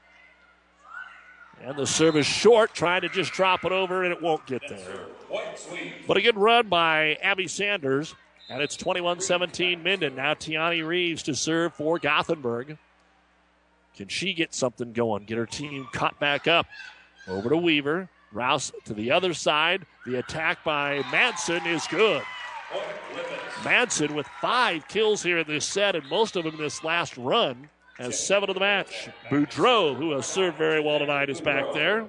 And the service short, trying to just drop it over, and it won't get there. But a good run by Abby Sanders, and it's twenty-one seventeen, Minden. Now Tiani Reeves to serve for Gothenburg. Can she get something going? Get her team caught back up. Over to Weaver. Rouse to the other side. The attack by Madsen is good. Madsen with five kills here in this set, and most of them in this last run, has seven of the match. Boudreau, who has served very well tonight, is back there.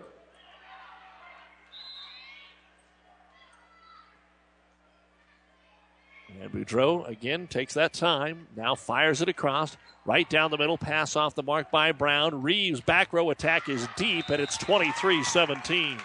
And Boudreau, again, takes that time. Now fires it across. Right down the middle. Pass off the mark by Brown. Reeves' back row attack is deep, and it's twenty-three seventeen.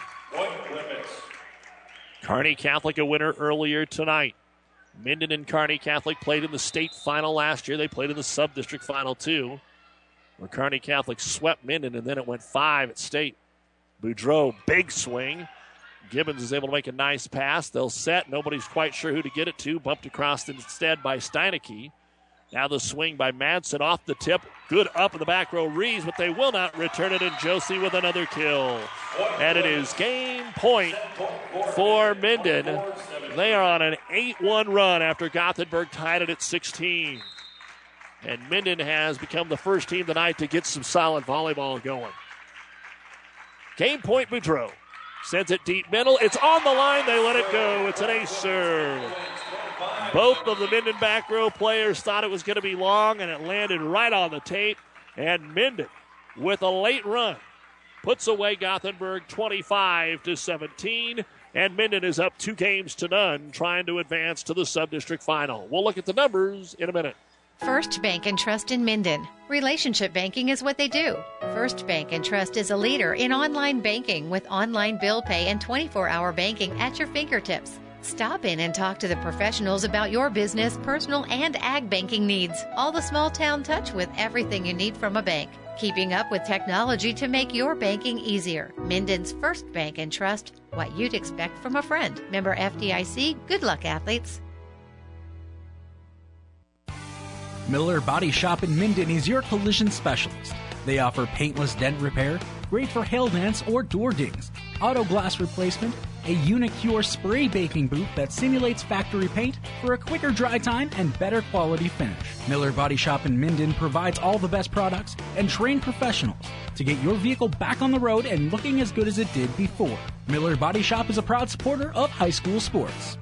Kearney Catholic a winner earlier tonight. Minden and Kearney Catholic played in the state final last year. They played in the sub-district final, too, where Kearney Catholic swept Minden, and then it went five at state. Boudreau, big swing. Gibbons is able to make a nice pass. They'll set. Nobody's quite sure who to get it to. Bumped across instead by Steineke. Now the swing by Madsen off the tip. Good up in the back row, Reeves, but they will not return it, and Josie with another kill. And it is game point for Minden. They are on an eight one run after Gothenburg tied it at sixteen. And Minden has become the first team tonight to get some solid volleyball going. Game point, Boudreau. Sends it deep middle. It's on the line. They let it go. It's an ace serve. Both of the Minden back row players thought it was going to be long, and it landed right on the tape. And Minden, with a late run, puts away Gothenburg twenty-five to seventeen. And Minden is up two games to none, trying to advance to the sub-district final. We'll look at the numbers in a minute. First Bank and Trust in Minden. Relationship banking is what they do. First Bank and Trust is a leader in online banking with online bill pay and twenty-four hour banking at your fingertips. Stop in and talk to the professionals about your business, personal, and ag banking needs. All the small town touch with everything you need from a bank. Keeping up with technology to make your banking easier. Minden's First Bank and Trust. What you'd expect from a friend. Member F D I C. Good luck, athletes. Miller Body Shop in Minden is your collision specialist. They offer paintless dent repair, great for hail dents or door dings, auto glass replacement, a Unicure spray baking booth that simulates factory paint for a quicker dry time and better quality finish. Miller Body Shop in Minden provides all the best products and trained professionals to get your vehicle back on the road and looking as good as it did before. Miller Body Shop is a proud supporter of high school sports.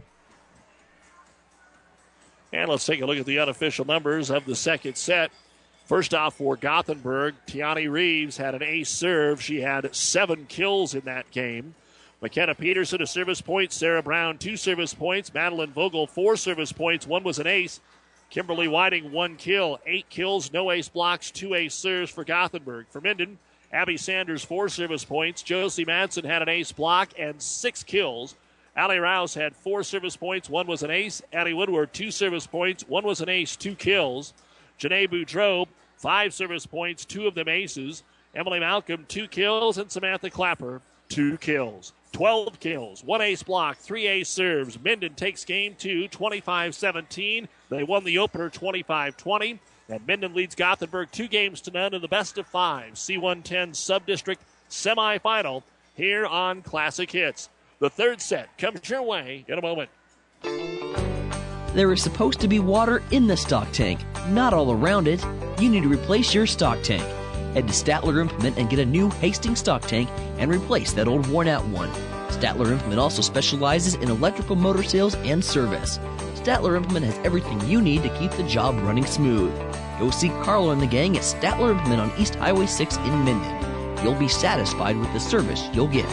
And let's take a look at the unofficial numbers of the second set. First off, for Gothenburg, Tiani Reeves had an ace serve. She had seven kills in that game. McKenna Peterson, a service point. Sarah Brown, two service points. Madeline Vogel, four service points. One was an ace. Kimberly Whiting, one kill. Eight kills, no ace blocks, two ace serves for Gothenburg. For Minden, Abby Sanders, four service points. Josie Madsen had an ace block and six kills. Allie Rouse had four service points. One was an ace. Addie Woodward, two service points. One was an ace, two kills. Janae Boudreau, Five service points, two of them aces. Emily Malcolm, two kills, and Samantha Clapper, two kills. twelve kills, one ace block, three ace serves. Minden takes game two, twenty-five seventeen. They won the opener twenty-five twenty. And Minden leads Gothenburg two games to none in the best of five C one ten Sub-District semifinal here on Classic Hits. The third set comes your way in a moment. There is supposed to be water in the stock tank, not all around it. You need to replace your stock tank. Head to Statler Implement and get a new Hastings stock tank and replace that old worn-out one. Statler Implement also specializes in electrical motor sales and service. Statler Implement has everything you need to keep the job running smooth. Go see Carlo and the gang at Statler Implement on East Highway six in Minden. You'll be satisfied with the service you'll get.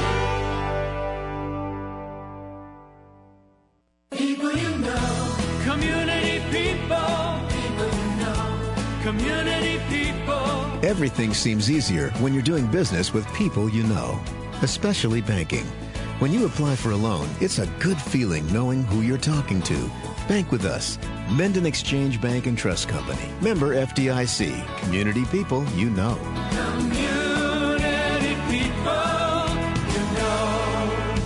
People you know, community people, people you know, community people. Everything seems easier when you're doing business with people you know, especially banking. When you apply for a loan, it's a good feeling knowing who you're talking to. Bank with us. Minden Exchange Bank and Trust Company. Member F D I C. Community people you know. Community people you know.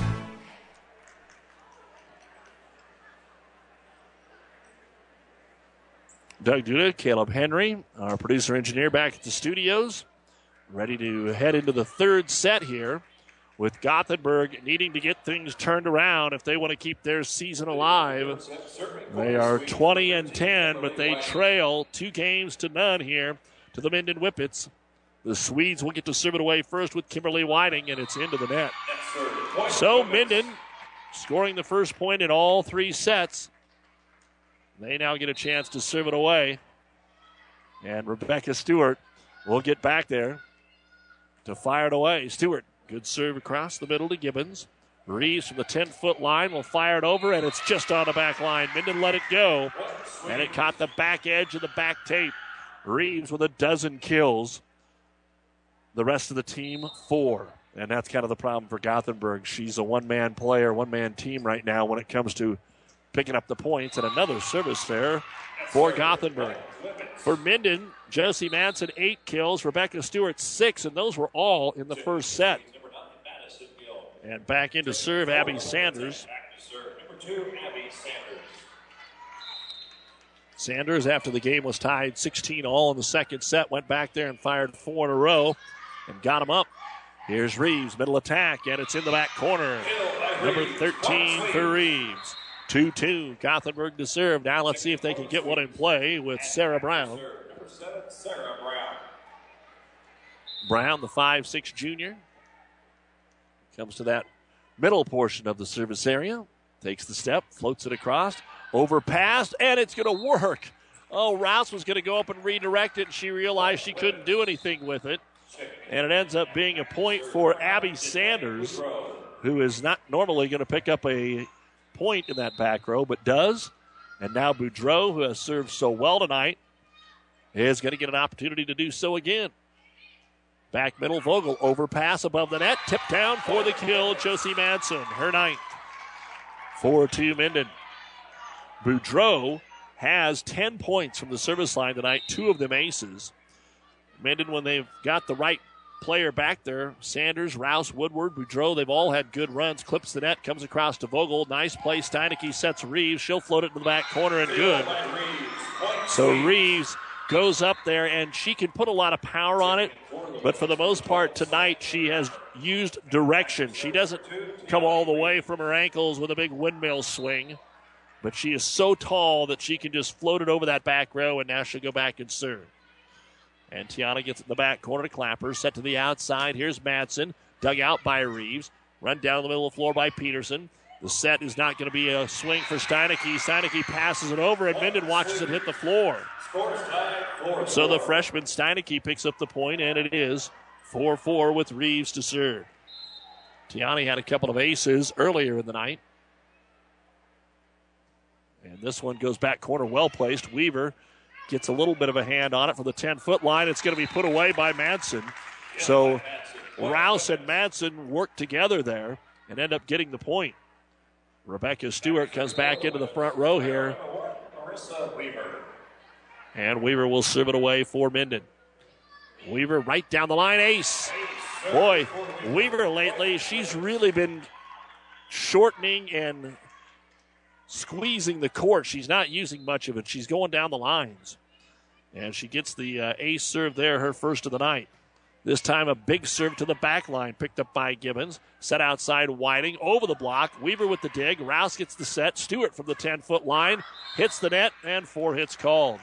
Doug Duda, Caleb Henry, our producer engineer back at the studios, ready to head into the third set here, with Gothenburg needing to get things turned around if they want to keep their season alive. They are twenty and ten, but they trail two games to none here to the Minden Whippets. The Swedes will get to serve it away first with Kimberly Whiting, and it's into the net. So Minden scoring the first point in all three sets. They now get a chance to serve it away. And Rebecca Stewart will get back there to fire it away. Stewart, good serve across the middle to Gibbons. Reeves from the ten-foot line will fire it over, and it's just on the back line. Minden let it go, and it caught the back edge of the back tape. Reeves with a dozen kills. The rest of the team, four. And that's kind of the problem for Gothenburg. She's a one-man player, one-man team right now when it comes to picking up the points, and another service there for Gothenburg. For Minden, Josie Manson, eight kills. Rebecca Stewart, six, and those were all in the first set. And back in to serve Abby Sanders. Sanders, after the game was tied sixteen all in the second set, went back there and fired four in a row and got him up. Here's Reeves, middle attack, and it's in the back corner. Number thirteen for Reeves. two two, Gothenburg to serve. Now let's see if they can get one in play with Sarah Brown. Number seven, Sarah Brown. Brown, the five six junior, comes to that middle portion of the service area. Takes the step, floats it across, overpassed, and it's going to work. Oh, Rouse was going to go up and redirect it, and she realized she couldn't do anything with it. And it ends up being a point for Abby Sanders, who is not normally going to pick up a point in that back row, but does. And now Boudreau, who has served so well tonight, is going to get an opportunity to do so again. Back middle, Vogel, overpass above the net, tip down for the kill, Josie Manson, her ninth. four two Minden. Boudreau has ten points from the service line tonight, two of them aces. Minden, when they've got the right player back there, Sanders, Rouse, Woodward, Boudreau, they've all had good runs. Clips the net, comes across to Vogel. Nice play. Steineke sets Reeves. She'll float it to the back corner and good. So Reeves goes up there, and she can put a lot of power on it, but for the most part tonight she has used direction. She doesn't come all the way from her ankles with a big windmill swing, but she is so tall that she can just float it over that back row, and now she'll go back and serve. And Tiana gets it in the back corner to Clapper. Set to the outside. Here's Madsen. Dug out by Reeves. Run down the middle of the floor by Peterson. The set is not going to be a swing for Steineke. Steineke passes it over, and Minden watches it hit the floor. So the freshman Steineke picks up the point, and it is four four with Reeves to serve. Tiani had a couple of aces earlier in the night. And this one goes back corner, well placed. Weaver gets a little bit of a hand on it from the ten-foot line. It's going to be put away by Madsen. So Rouse and Madsen work together there and end up getting the point. Rebecca Stewart comes back into the front row here. And Weaver will serve it away for Minden. Weaver right down the line, ace. Boy, Weaver lately, she's really been shortening and squeezing the court. She's not using much of it. She's going down the lines. And she gets the uh, ace serve there, her first of the night. This time a big serve to the back line, picked up by Gibbons. Set outside Whiting, over the block. Weaver with the dig. Rouse gets the set. Stewart from the ten-foot line. Hits the net, and four hits called.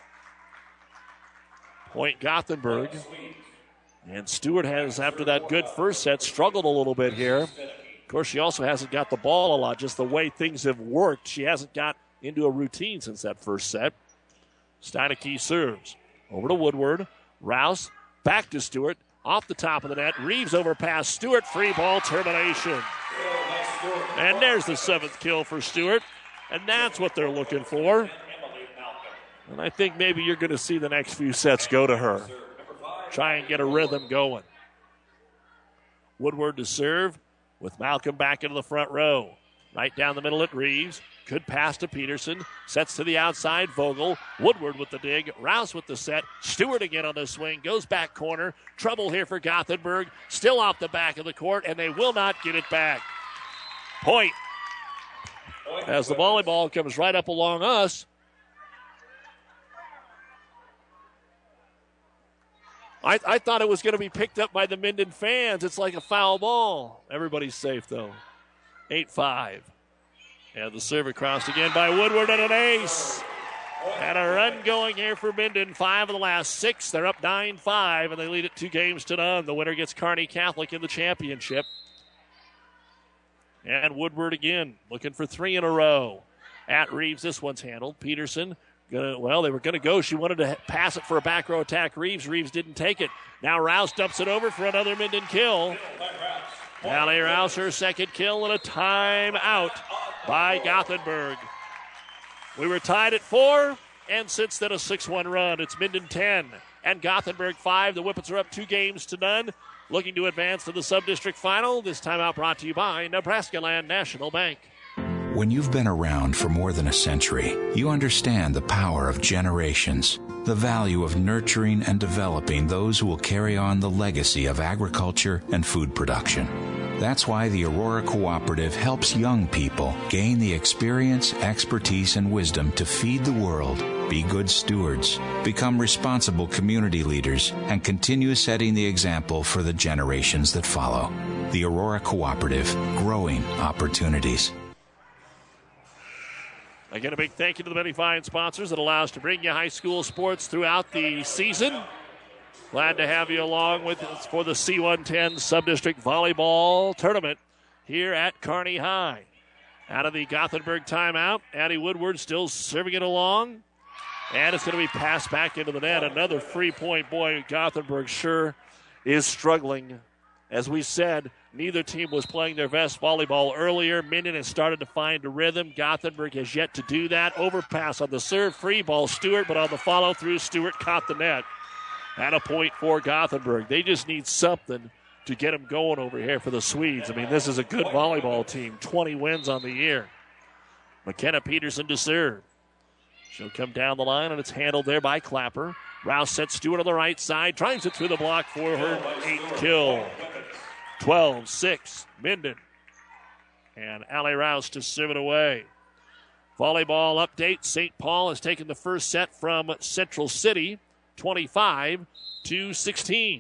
Point Gothenburg. And Stewart has, after that good first set, struggled a little bit here. Of course, she also hasn't got the ball a lot, just the way things have worked. She hasn't got into a routine since that first set. Steineke serves. Over to Woodward. Rouse back to Stewart. Off the top of the net. Reeves over past Stewart. Free ball termination. And there's the seventh kill for Stewart. And that's what they're looking for. And I think maybe you're going to see the next few sets go to her. Try and get a rhythm going. Woodward to serve with Malcolm back into the front row. Right down the middle at Reeves. Good pass to Peterson. Sets to the outside. Vogel. Woodward with the dig. Rouse with the set. Stewart again on the swing. Goes back corner. Trouble here for Gothenburg. Still off the back of the court, and they will not get it back. Point. As the volleyball comes right up along us. I, I thought it was going to be picked up by the Minden fans. It's like a foul ball. Everybody's safe, though. eight five. And the serve across again by Woodward and an ace. And a run going here for Minden. Five of the last six. They're up nine five, and they lead it two games to none. The winner gets Kearney Catholic in the championship. And Woodward again, looking for three in a row. At Reeves, this one's handled. Peterson. Gonna, well, they were going to go. She wanted to pass it for a back row attack. Reeves. Reeves didn't take it. Now Rouse dumps it over for another Minden kill. Allie Rouse, her second kill, and a timeout by Gothenburg. We were tied at four, and since then a six one run. It's Minden ten and Gothenburg five. The Whippets are up two games to none, looking to advance to the sub-district final. This timeout brought to you by Nebraska Land National Bank. When you've been around for more than a century, you understand the power of generations, the value of nurturing and developing those who will carry on the legacy of agriculture and food production. That's why the Aurora Cooperative helps young people gain the experience, expertise, and wisdom to feed the world, be good stewards, become responsible community leaders, and continue setting the example for the generations that follow. The Aurora Cooperative, growing opportunities. Again, a big thank you to the many fine sponsors that allow us to bring you high school sports throughout the season. Glad to have you along with us for the C one ten Sub-District Volleyball Tournament here at Kearney High. Out of the Gothenburg timeout, Addie Woodward still serving it along. And it's going to be passed back into the net. Another free point. Boy, Gothenburg sure is struggling. As we said, neither team was playing their best volleyball earlier. Minden has started to find a rhythm. Gothenburg has yet to do that. Overpass on the serve, free ball Stewart, but on the follow-through, Stewart caught the net. At a point for Gothenburg. They just need something to get them going over here for the Swedes. I mean, this is a good volleyball team. twenty wins on the year. McKenna Peterson to serve. She'll come down the line, and it's handled there by Clapper. Rouse sets Stewart on the right side. Drives it through the block for her eighth kill. twelve six, Minden. And Allie Rouse to serve it away. Volleyball update. Saint Paul has taken the first set from Central City, twenty-five to sixteen.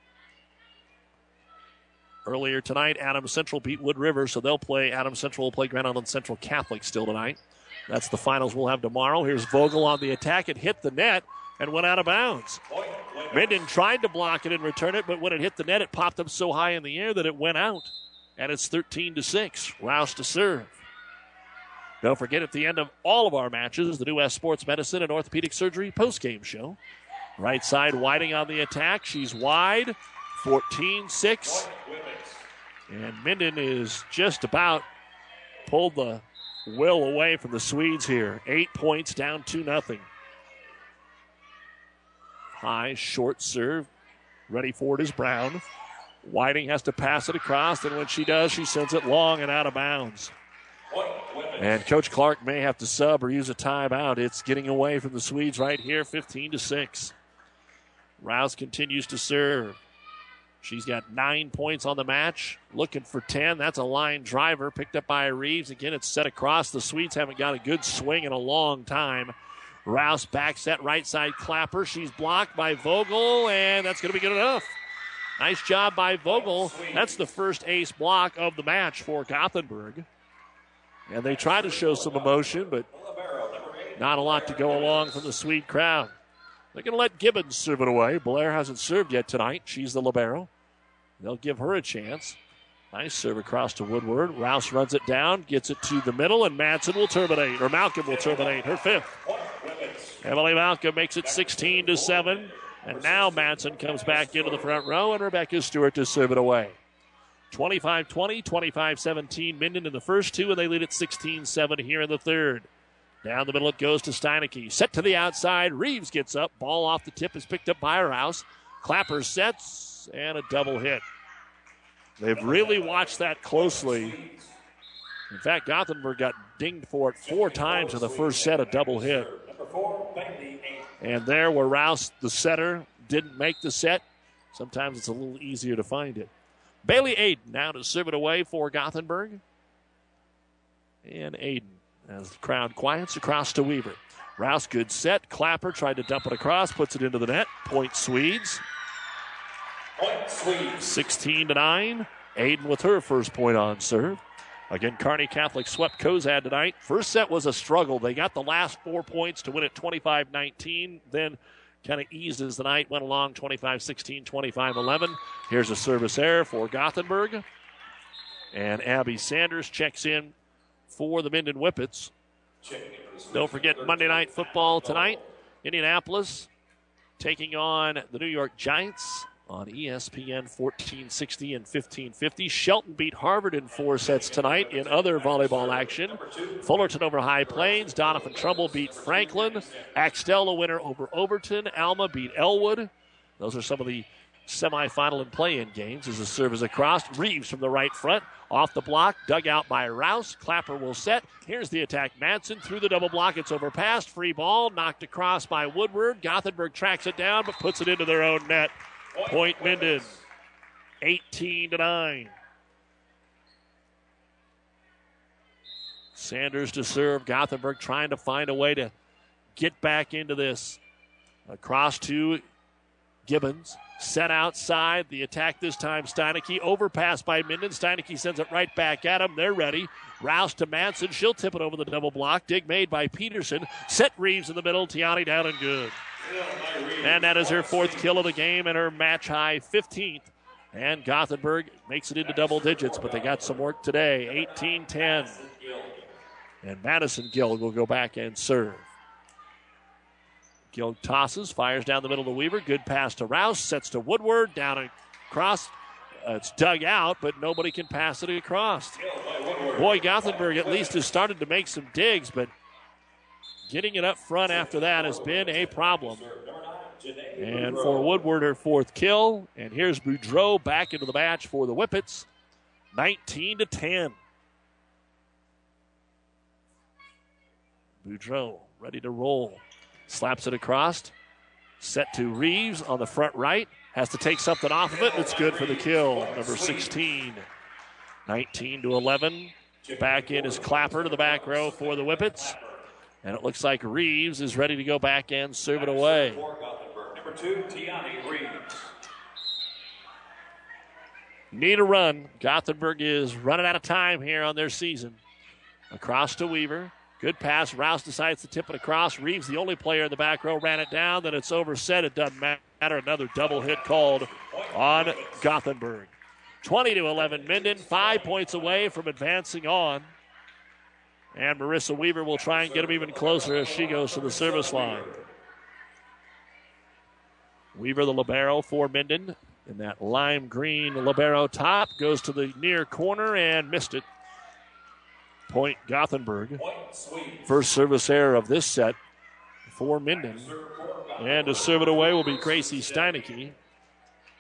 Earlier tonight, Adams Central beat Wood River, so they'll play. Adams Central will play Grand Island Central Catholic still tonight. That's the finals we'll have tomorrow. Here's Vogel on the attack. It hit the net and went out of bounds. Minden tried to block it and return it, but when it hit the net, it popped up so high in the air that it went out. And it's thirteen to six. Rouse to serve. Don't forget, at the end of all of our matches, the New West Sports Medicine and Orthopedic Surgery postgame show. Right side, Whiting on the attack. She's wide. fourteen six. And Minden is just about pulled the will away from the Swedes here. Eight points down two nothing. High, short serve. Ready for it is Brown. Whiting has to pass it across, and when she does, she sends it long and out of bounds. And Coach Clark may have to sub or use a timeout. It's getting away from the Swedes right here, fifteen to six. Rouse continues to serve. She's got nine points on the match, looking for ten. That's a line driver picked up by Reeves. Again, it's set across. The Swedes haven't got a good swing in a long time. Rouse back set right side Clapper. She's blocked by Vogel, and that's going to be good enough. Nice job by Vogel. That's the first ace block of the match for Gothenburg. And they try to show some emotion, but not a lot to go along from the Swede crowd. They're going to let Gibbons serve it away. Blair hasn't served yet tonight. She's the libero. They'll give her a chance. Nice serve across to Woodward. Rouse runs it down, gets it to the middle, and Madsen will terminate, or Malcolm will terminate her fifth. Emily Malcolm makes it sixteen to seven. And now Madsen comes back into the front row, and Rebecca Stewart to serve it away. twenty-five twenty, twenty-five seventeen Minden in the first two, and they lead at sixteen seven here in the third. Down the middle it goes to Steineke. Set to the outside. Reeves gets up. Ball off the tip is picked up by Rouse. Clapper sets, and a double hit. They've really watched that closely. In fact, Gothenburg got dinged for it four times in the first set, a double hit. And there where Rouse, the setter, didn't make the set, sometimes it's a little easier to find it. Bailey Aiden now to serve it away for Gothenburg. And Aiden, as the crowd quiets, across to Weaver. Rouse, good set. Clapper tried to dump it across, puts it into the net. Point Swedes. Point Swedes. sixteen to nine. Aiden with her first point on serve. Again, Kearney Catholic swept Cozad tonight. First set was a struggle. They got the last four points to win it twenty-five nineteen. Then kind of eased as the night went along, twenty-five sixteen, twenty-five eleven. Here's a service error for Gothenburg. And Abby Sanders checks in for the Minden Whippets. Don't forget Monday Night Football tonight. Indianapolis taking on the New York Giants on E S P N fourteen sixty and fifteen fifty. Shelton beat Harvard in four sets tonight in other volleyball action. Fullerton over High Plains. Donovan Trumbull beat Franklin. Axtell, a winner over Overton. Alma beat Elwood. Those are some of the semifinal and play-in games as the serve is across. Reeves from the right front. Off the block. Dug out by Rouse. Clapper will set. Here's the attack. Madsen through the double block. It's overpassed. Free ball. Knocked across by Woodward. Gothenburg tracks it down but puts it into their own net. Point Minden, eighteen to nine. Sanders to serve. Gothenburg trying to find a way to get back into this. Across to Gibbons. Set outside. The attack this time. Steineke overpass by Minden. Steineke sends it right back at him. They're ready. Rouse to Madsen. She'll tip it over the double block. Dig made by Peterson. Set Reeves in the middle. Tiani down and good. And that is her fourth kill of the game and her match high fifteenth. And Gothenburg makes it into double digits, but they got some work today. eighteen ten. And Madison Gill will go back and serve. Gill tosses, fires down the middle to Weaver. Good pass to Rouse, sets to Woodward, down across. Uh, it's dug out, but nobody can pass it across. Boy, Gothenburg at least has started to make some digs, but getting it up front after that has been a problem. And for Woodward, her fourth kill. And here's Boudreau back into the match for the Whippets. nineteen to ten. Boudreau ready to roll. Slaps it across. Set to Reeves on the front right. Has to take something off of it. It's good for the kill. Number sixteen. nineteen to eleven. Back in is Clapper to the back row for the Whippets. And it looks like Reeves is ready to go back and serve it away. Number two, Tiani Reeves. Need a run. Gothenburg is running out of time here on their season. Across to Weaver. Good pass. Rouse decides to tip it across. Reeves, the only player in the back row, ran it down. Then it's overset. It doesn't matter. Another double hit called on Gothenburg. twenty to eleven. Minden, five points away from advancing on. And Marissa Weaver will try and get him even closer as she goes to the service line. Weaver, the libero for Minden. In that lime green libero top, goes to the near corner and missed it. Point Gothenburg. First service error of this set for Minden. And to serve it away will be Gracie Steineke.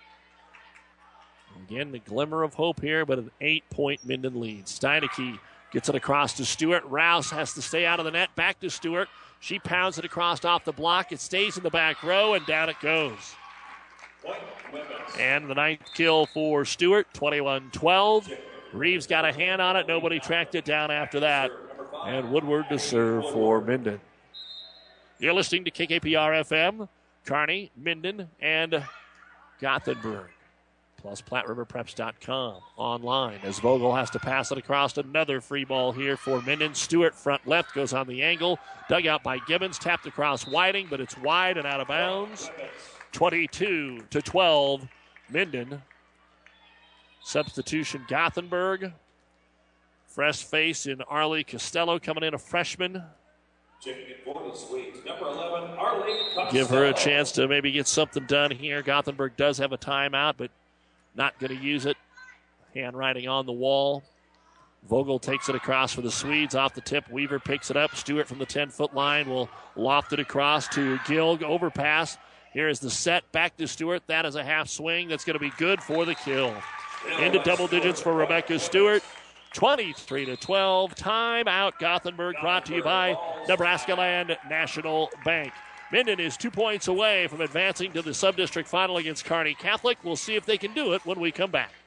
Again, the glimmer of hope here, but an eight-point Minden lead. Steineke Gets it across to Stewart. Rouse has to stay out of the net. Back to Stewart. She pounds it across off the block. It stays in the back row, and down it goes. And the ninth kill for Stewart, twenty-one twelve. Reeves got a hand on it. Nobody tracked it down after that. And Woodward to serve for Minden. You're listening to K K P R F M, Kearney, Minden, and Gothenburg. Plus Platte River Preps dot com online as Vogel has to pass it across. Another free ball here for Minden. Stewart front left goes on the angle. Dug out by Gibbons. Tapped across Whiting, but it's wide and out of bounds. twenty-two to twelve, Minden. Substitution Gothenburg. Fresh face in Arlie Costello coming in, a freshman. Number eleven, Arlie Costello. Give her a chance to maybe get something done here. Gothenburg does have a timeout, but not going to use it. Handwriting on the wall. Vogel takes it across for the Swedes off the tip. Weaver picks it up. Stewart from the ten-foot line will loft it across to Gilg. Overpass. Here is the set. Back to Stewart. That is a half swing. That's going to be good for the kill. Into double digits for Rebecca Stewart. twenty-three to twelve. Timeout Gothenburg, brought to you by Nebraska Land National Bank. Minden is two points away from advancing to the sub-district final against Kearney Catholic. We'll see if they can do it when we come back.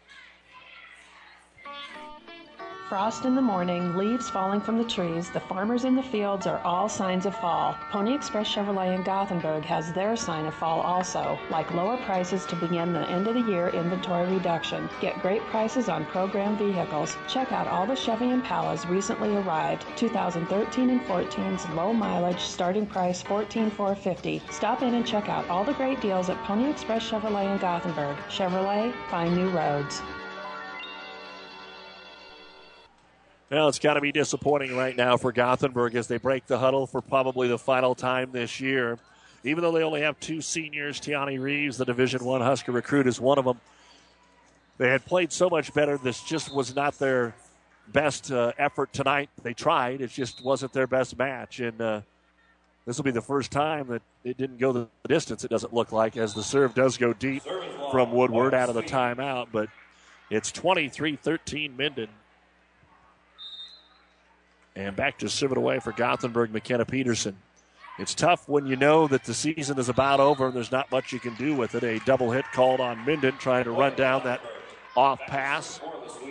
Frost in the morning, leaves falling from the trees, the farmers in the fields are all signs of fall. Pony Express Chevrolet in Gothenburg has their sign of fall also, like lower prices to begin the end of the year inventory reduction. Get great prices on program vehicles. Check out all the Chevy Impalas recently arrived. two thousand thirteen and fourteen's low mileage, starting price fourteen thousand four hundred fifty dollars. Stop in and check out all the great deals at Pony Express Chevrolet in Gothenburg. Chevrolet, find new roads. Well, it's got to be disappointing right now for Gothenburg as they break the huddle for probably the final time this year. Even though they only have two seniors, Tiani Reeves, the Division One Husker recruit, is one of them. They had played so much better. This just was not their best uh, effort tonight. They tried. It just wasn't their best match. And uh, this will be the first time that it didn't go the distance, it doesn't look like, as the serve does go deep from Woodward out of the timeout. But it's twenty-three thirteen Minden. And back to serve it away for Gothenburg, McKenna Peterson. It's tough when you know that the season is about over and there's not much you can do with it. A double hit called on Minden, trying to run down that off pass.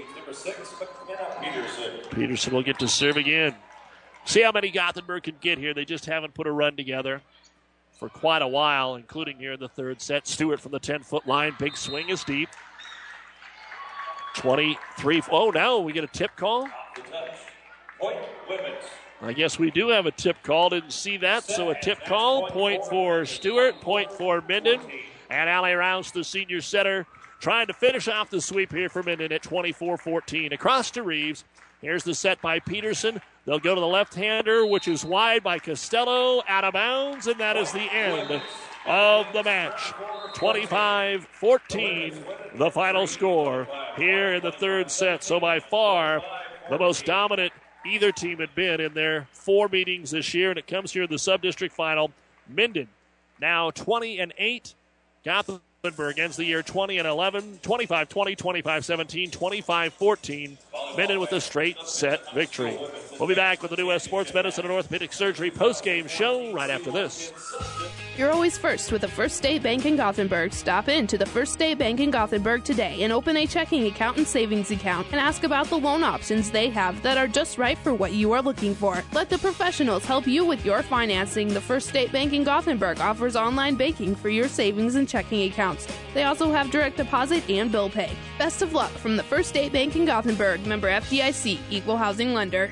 Peterson will get to serve again. See how many Gothenburg can get here. They just haven't put a run together for quite a while, including here in the third set. Stewart from the ten-foot line. Big swing is deep. twenty-three. Oh, now we get a tip call. Point Women's. I guess we do have a tip call. Didn't see that, so a tip call. Point for Stewart, point for Minden. And Allie Rouse, the senior setter, trying to finish off the sweep here for Minden at twenty-four fourteen. Across to Reeves. Here's the set by Peterson. They'll go to the left-hander, which is wide by Costello, out of bounds, and that is the end of the match. twenty-five fourteen, the final score here in the third set. So by far the most dominant either team had been in their four meetings this year, and it comes here in the sub-district final. Minden now twenty and eight. Gothenburg ends the year twenty and eleven, twenty-five twenty, twenty-five seventeen, twenty-five fourteen. Minden with a straight set victory. We'll be back with the New West Sports Medicine and Orthopedic Surgery post-game show right after this. You're always first with the First State Bank in Gothenburg. Stop in to the First State Bank in Gothenburg today and open a checking account and savings account and ask about the loan options they have that are just right for what you are looking for. Let the professionals help you with your financing. The First State Bank in Gothenburg offers online banking for your savings and checking accounts. They also have direct deposit and bill pay. Best of luck from the First State Bank in Gothenburg. Member F D I C, Equal Housing Lender.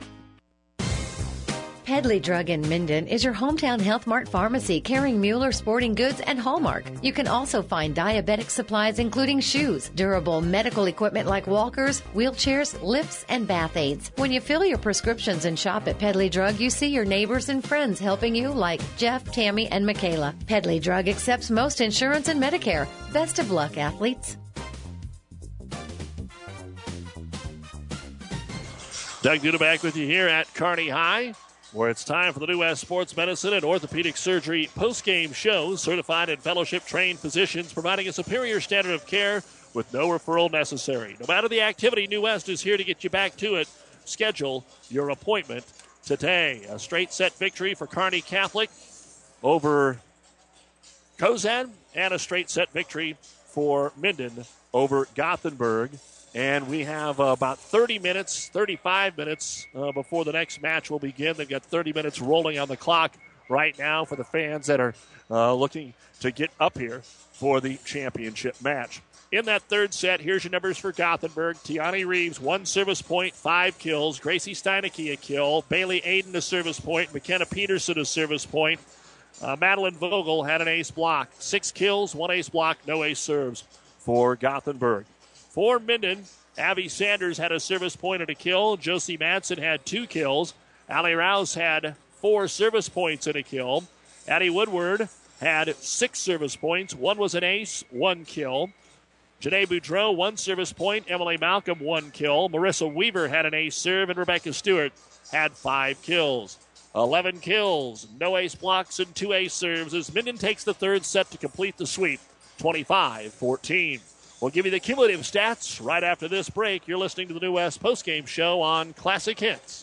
Pedley Drug in Minden is your hometown Health Mart pharmacy carrying Mueller Sporting Goods and Hallmark. You can also find diabetic supplies including shoes, durable medical equipment like walkers, wheelchairs, lifts, and bath aids. When you fill your prescriptions and shop at Pedley Drug, you see your neighbors and friends helping you like Jeff, Tammy, and Michaela. Pedley Drug accepts most insurance and Medicare. Best of luck, athletes. Doug Duda back with you here at Kearney High, where it's time for the New West Sports Medicine and Orthopedic Surgery post-game show. Certified and fellowship-trained physicians providing a superior standard of care with no referral necessary. No matter the activity, New West is here to get you back to it. Schedule your appointment today. A straight set victory for Kearney Catholic over Kozan, and a straight set victory for Minden over Gothenburg. And we have uh, about thirty minutes, thirty-five minutes uh, before the next match will begin. They've got thirty minutes rolling on the clock right now for the fans that are uh, looking to get up here for the championship match. In that third set, here's your numbers for Gothenburg. Tiani Reeves, one service point, five kills. Gracie Steinecke, a kill. Bailey Aiden, a service point. McKenna Peterson, a service point. Uh, Madeline Vogel had an ace block. Six kills, one ace block, no ace serves for Gothenburg. For Minden, Abby Sanders had a service point and a kill. Josie Madsen had two kills. Allie Rouse had four service points and a kill. Addie Woodward had six service points. One was an ace, one kill. Janae Boudreau, one service point. Emily Malcolm, one kill. Marissa Weaver had an ace serve, and Rebecca Stewart had five kills. eleven kills, no ace blocks, and two ace serves as Minden takes the third set to complete the sweep, twenty-five fourteen. We'll give you the cumulative stats right after this break. You're listening to the New West postgame show on Classic Hits.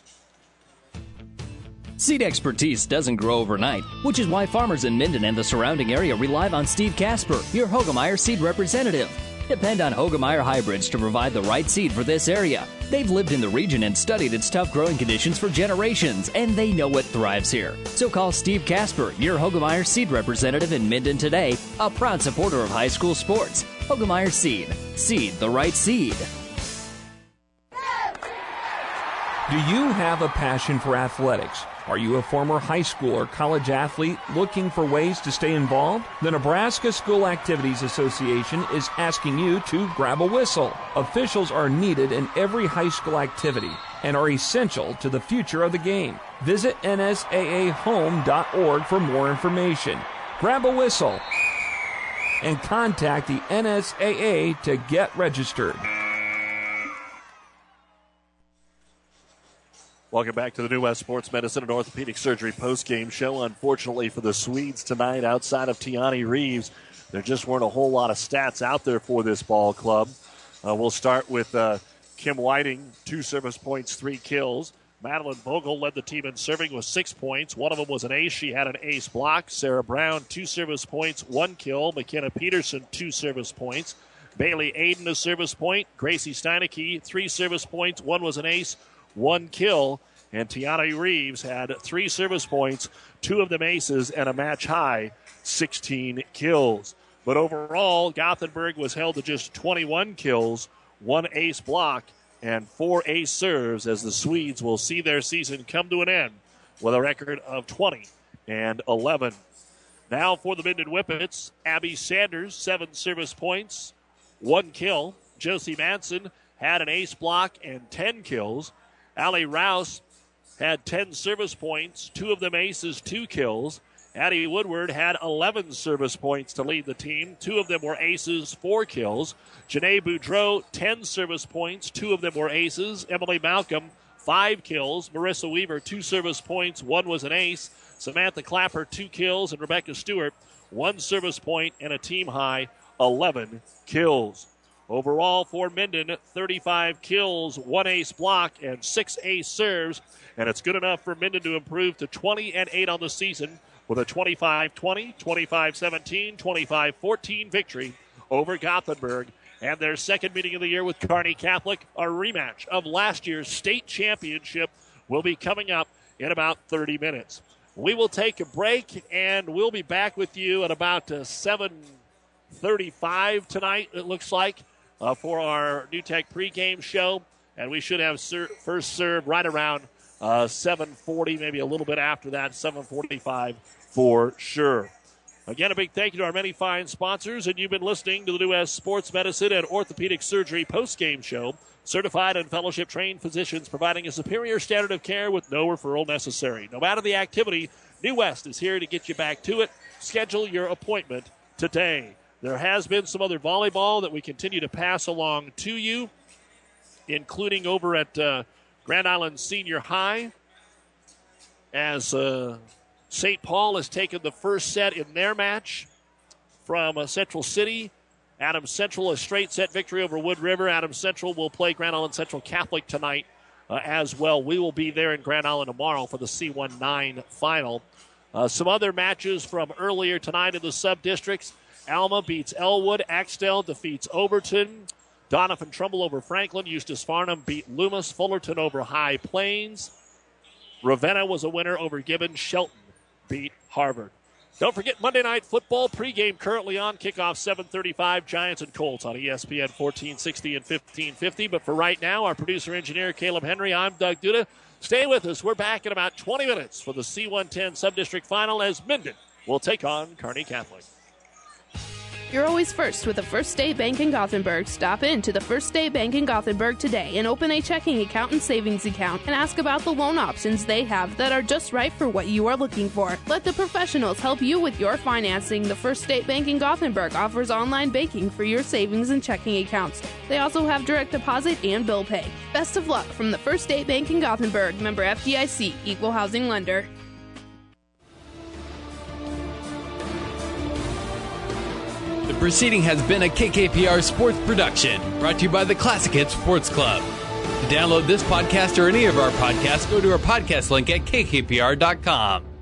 Seed expertise doesn't grow overnight, which is why farmers in Minden and the surrounding area rely on Steve Casper, your Hogemeyer seed representative. Depend on Hogemeyer hybrids to provide the right seed for this area. They've lived in the region and studied its tough growing conditions for generations, and they know what thrives here. So call Steve Casper, your Hogemeyer seed representative in Minden today, a proud supporter of high school sports. Hogemeyer Seed. Seed the right seed. Do you have a passion for athletics? Are you a former high school or college athlete looking for ways to stay involved? The Nebraska School Activities Association is asking you to grab a whistle. Officials are needed in every high school activity and are essential to the future of the game. Visit N S A A home dot org for more information. Grab a whistle and contact the N S A A to get registered. Welcome back to the New West Sports Medicine and Orthopedic Surgery postgame show. Unfortunately for the Swedes tonight, outside of Tiani Reeves, there just weren't a whole lot of stats out there for this ball club. Uh, we'll start with uh, Kim Whiting, two service points, three kills. Madeline Vogel led the team in serving with six points. One of them was an ace. She had an ace block. Sarah Brown, two service points, one kill. McKenna Peterson, two service points. Bailey Aiden, a service point. Gracie Steinecke, three service points. One was an ace, one kill. And Tiana Reeves had three service points, two of them aces, and a match high, sixteen kills. But overall, Gothenburg was held to just twenty-one kills, one ace block, and four ace serves as the Swedes will see their season come to an end with a record of twenty and eleven. Now for the Minden Whippets, Abby Sanders, seven service points, one kill. Josie Manson had an ace block and ten kills. Allie Rouse had ten service points, two of them aces, two kills. Addie Woodward had eleven service points to lead the team. Two of them were aces, four kills. Janae Boudreau, ten service points. Two of them were aces. Emily Malcolm, five kills. Marissa Weaver, two service points. One was an ace. Samantha Clapper, two kills. And Rebecca Stewart, one service point and a team high, eleven kills. Overall for Minden, thirty-five kills, one ace block, and six ace serves. And it's good enough for Minden to improve to twenty and eight on the season with a twenty-five twenty, twenty-five seventeen, twenty-five fourteen victory over Gothenburg. And their second meeting of the year with Kearney Catholic, a rematch of last year's state championship, will be coming up in about thirty minutes. We will take a break, and we'll be back with you at about uh, seven thirty-five tonight, it looks like, uh, for our New Tech pregame show. And we should have ser- first serve right around uh, seven forty, maybe a little bit after that, seven forty-five for sure. Again, a big thank you to our many fine sponsors, and you've been listening to the New West Sports Medicine and Orthopedic Surgery postgame show. Certified and fellowship-trained physicians providing a superior standard of care with no referral necessary. No matter the activity, New West is here to get you back to it. Schedule your appointment today. There has been some other volleyball that we continue to pass along to you, including over at uh, Grand Island Senior High, as uh, Saint Paul has taken the first set in their match from uh, Central City. Adams Central, a straight set victory over Wood River. Adams Central will play Grand Island Central Catholic tonight uh, as well. We will be there in Grand Island tomorrow for the C one nine final. Uh, some other matches from earlier tonight in the sub-districts. Alma beats Elwood. Axtell defeats Overton. Donovan Trumbull over Franklin. Eustis Farnham beat Loomis. Fullerton over High Plains. Ravenna was a winner over Gibbon. Shelton beat Harvard. Don't forget Monday Night Football pregame currently on. Kickoff seven thirty-five, Giants and Colts on E S P N fourteen sixty and fifteen fifty. But for right now, our producer-engineer Caleb Henry, I'm Doug Duda. Stay with us. We're back in about twenty minutes for the C one ten Subdistrict Final as Minden will take on Kearney Catholic. You're always first with the First State Bank in Gothenburg. Stop in to the First State Bank in Gothenburg today and open a checking account and savings account and ask about the loan options they have that are just right for what you are looking for. Let the professionals help you with your financing. The First State Bank in Gothenburg offers online banking for your savings and checking accounts. They also have direct deposit and bill pay. Best of luck from the First State Bank in Gothenburg. Member F D I C, Equal Housing Lender. The proceeding has been a K K P R sports production, brought to you by the Classic Hits Sports Club. To download this podcast or any of our podcasts, go to our podcast link at K K P R dot com.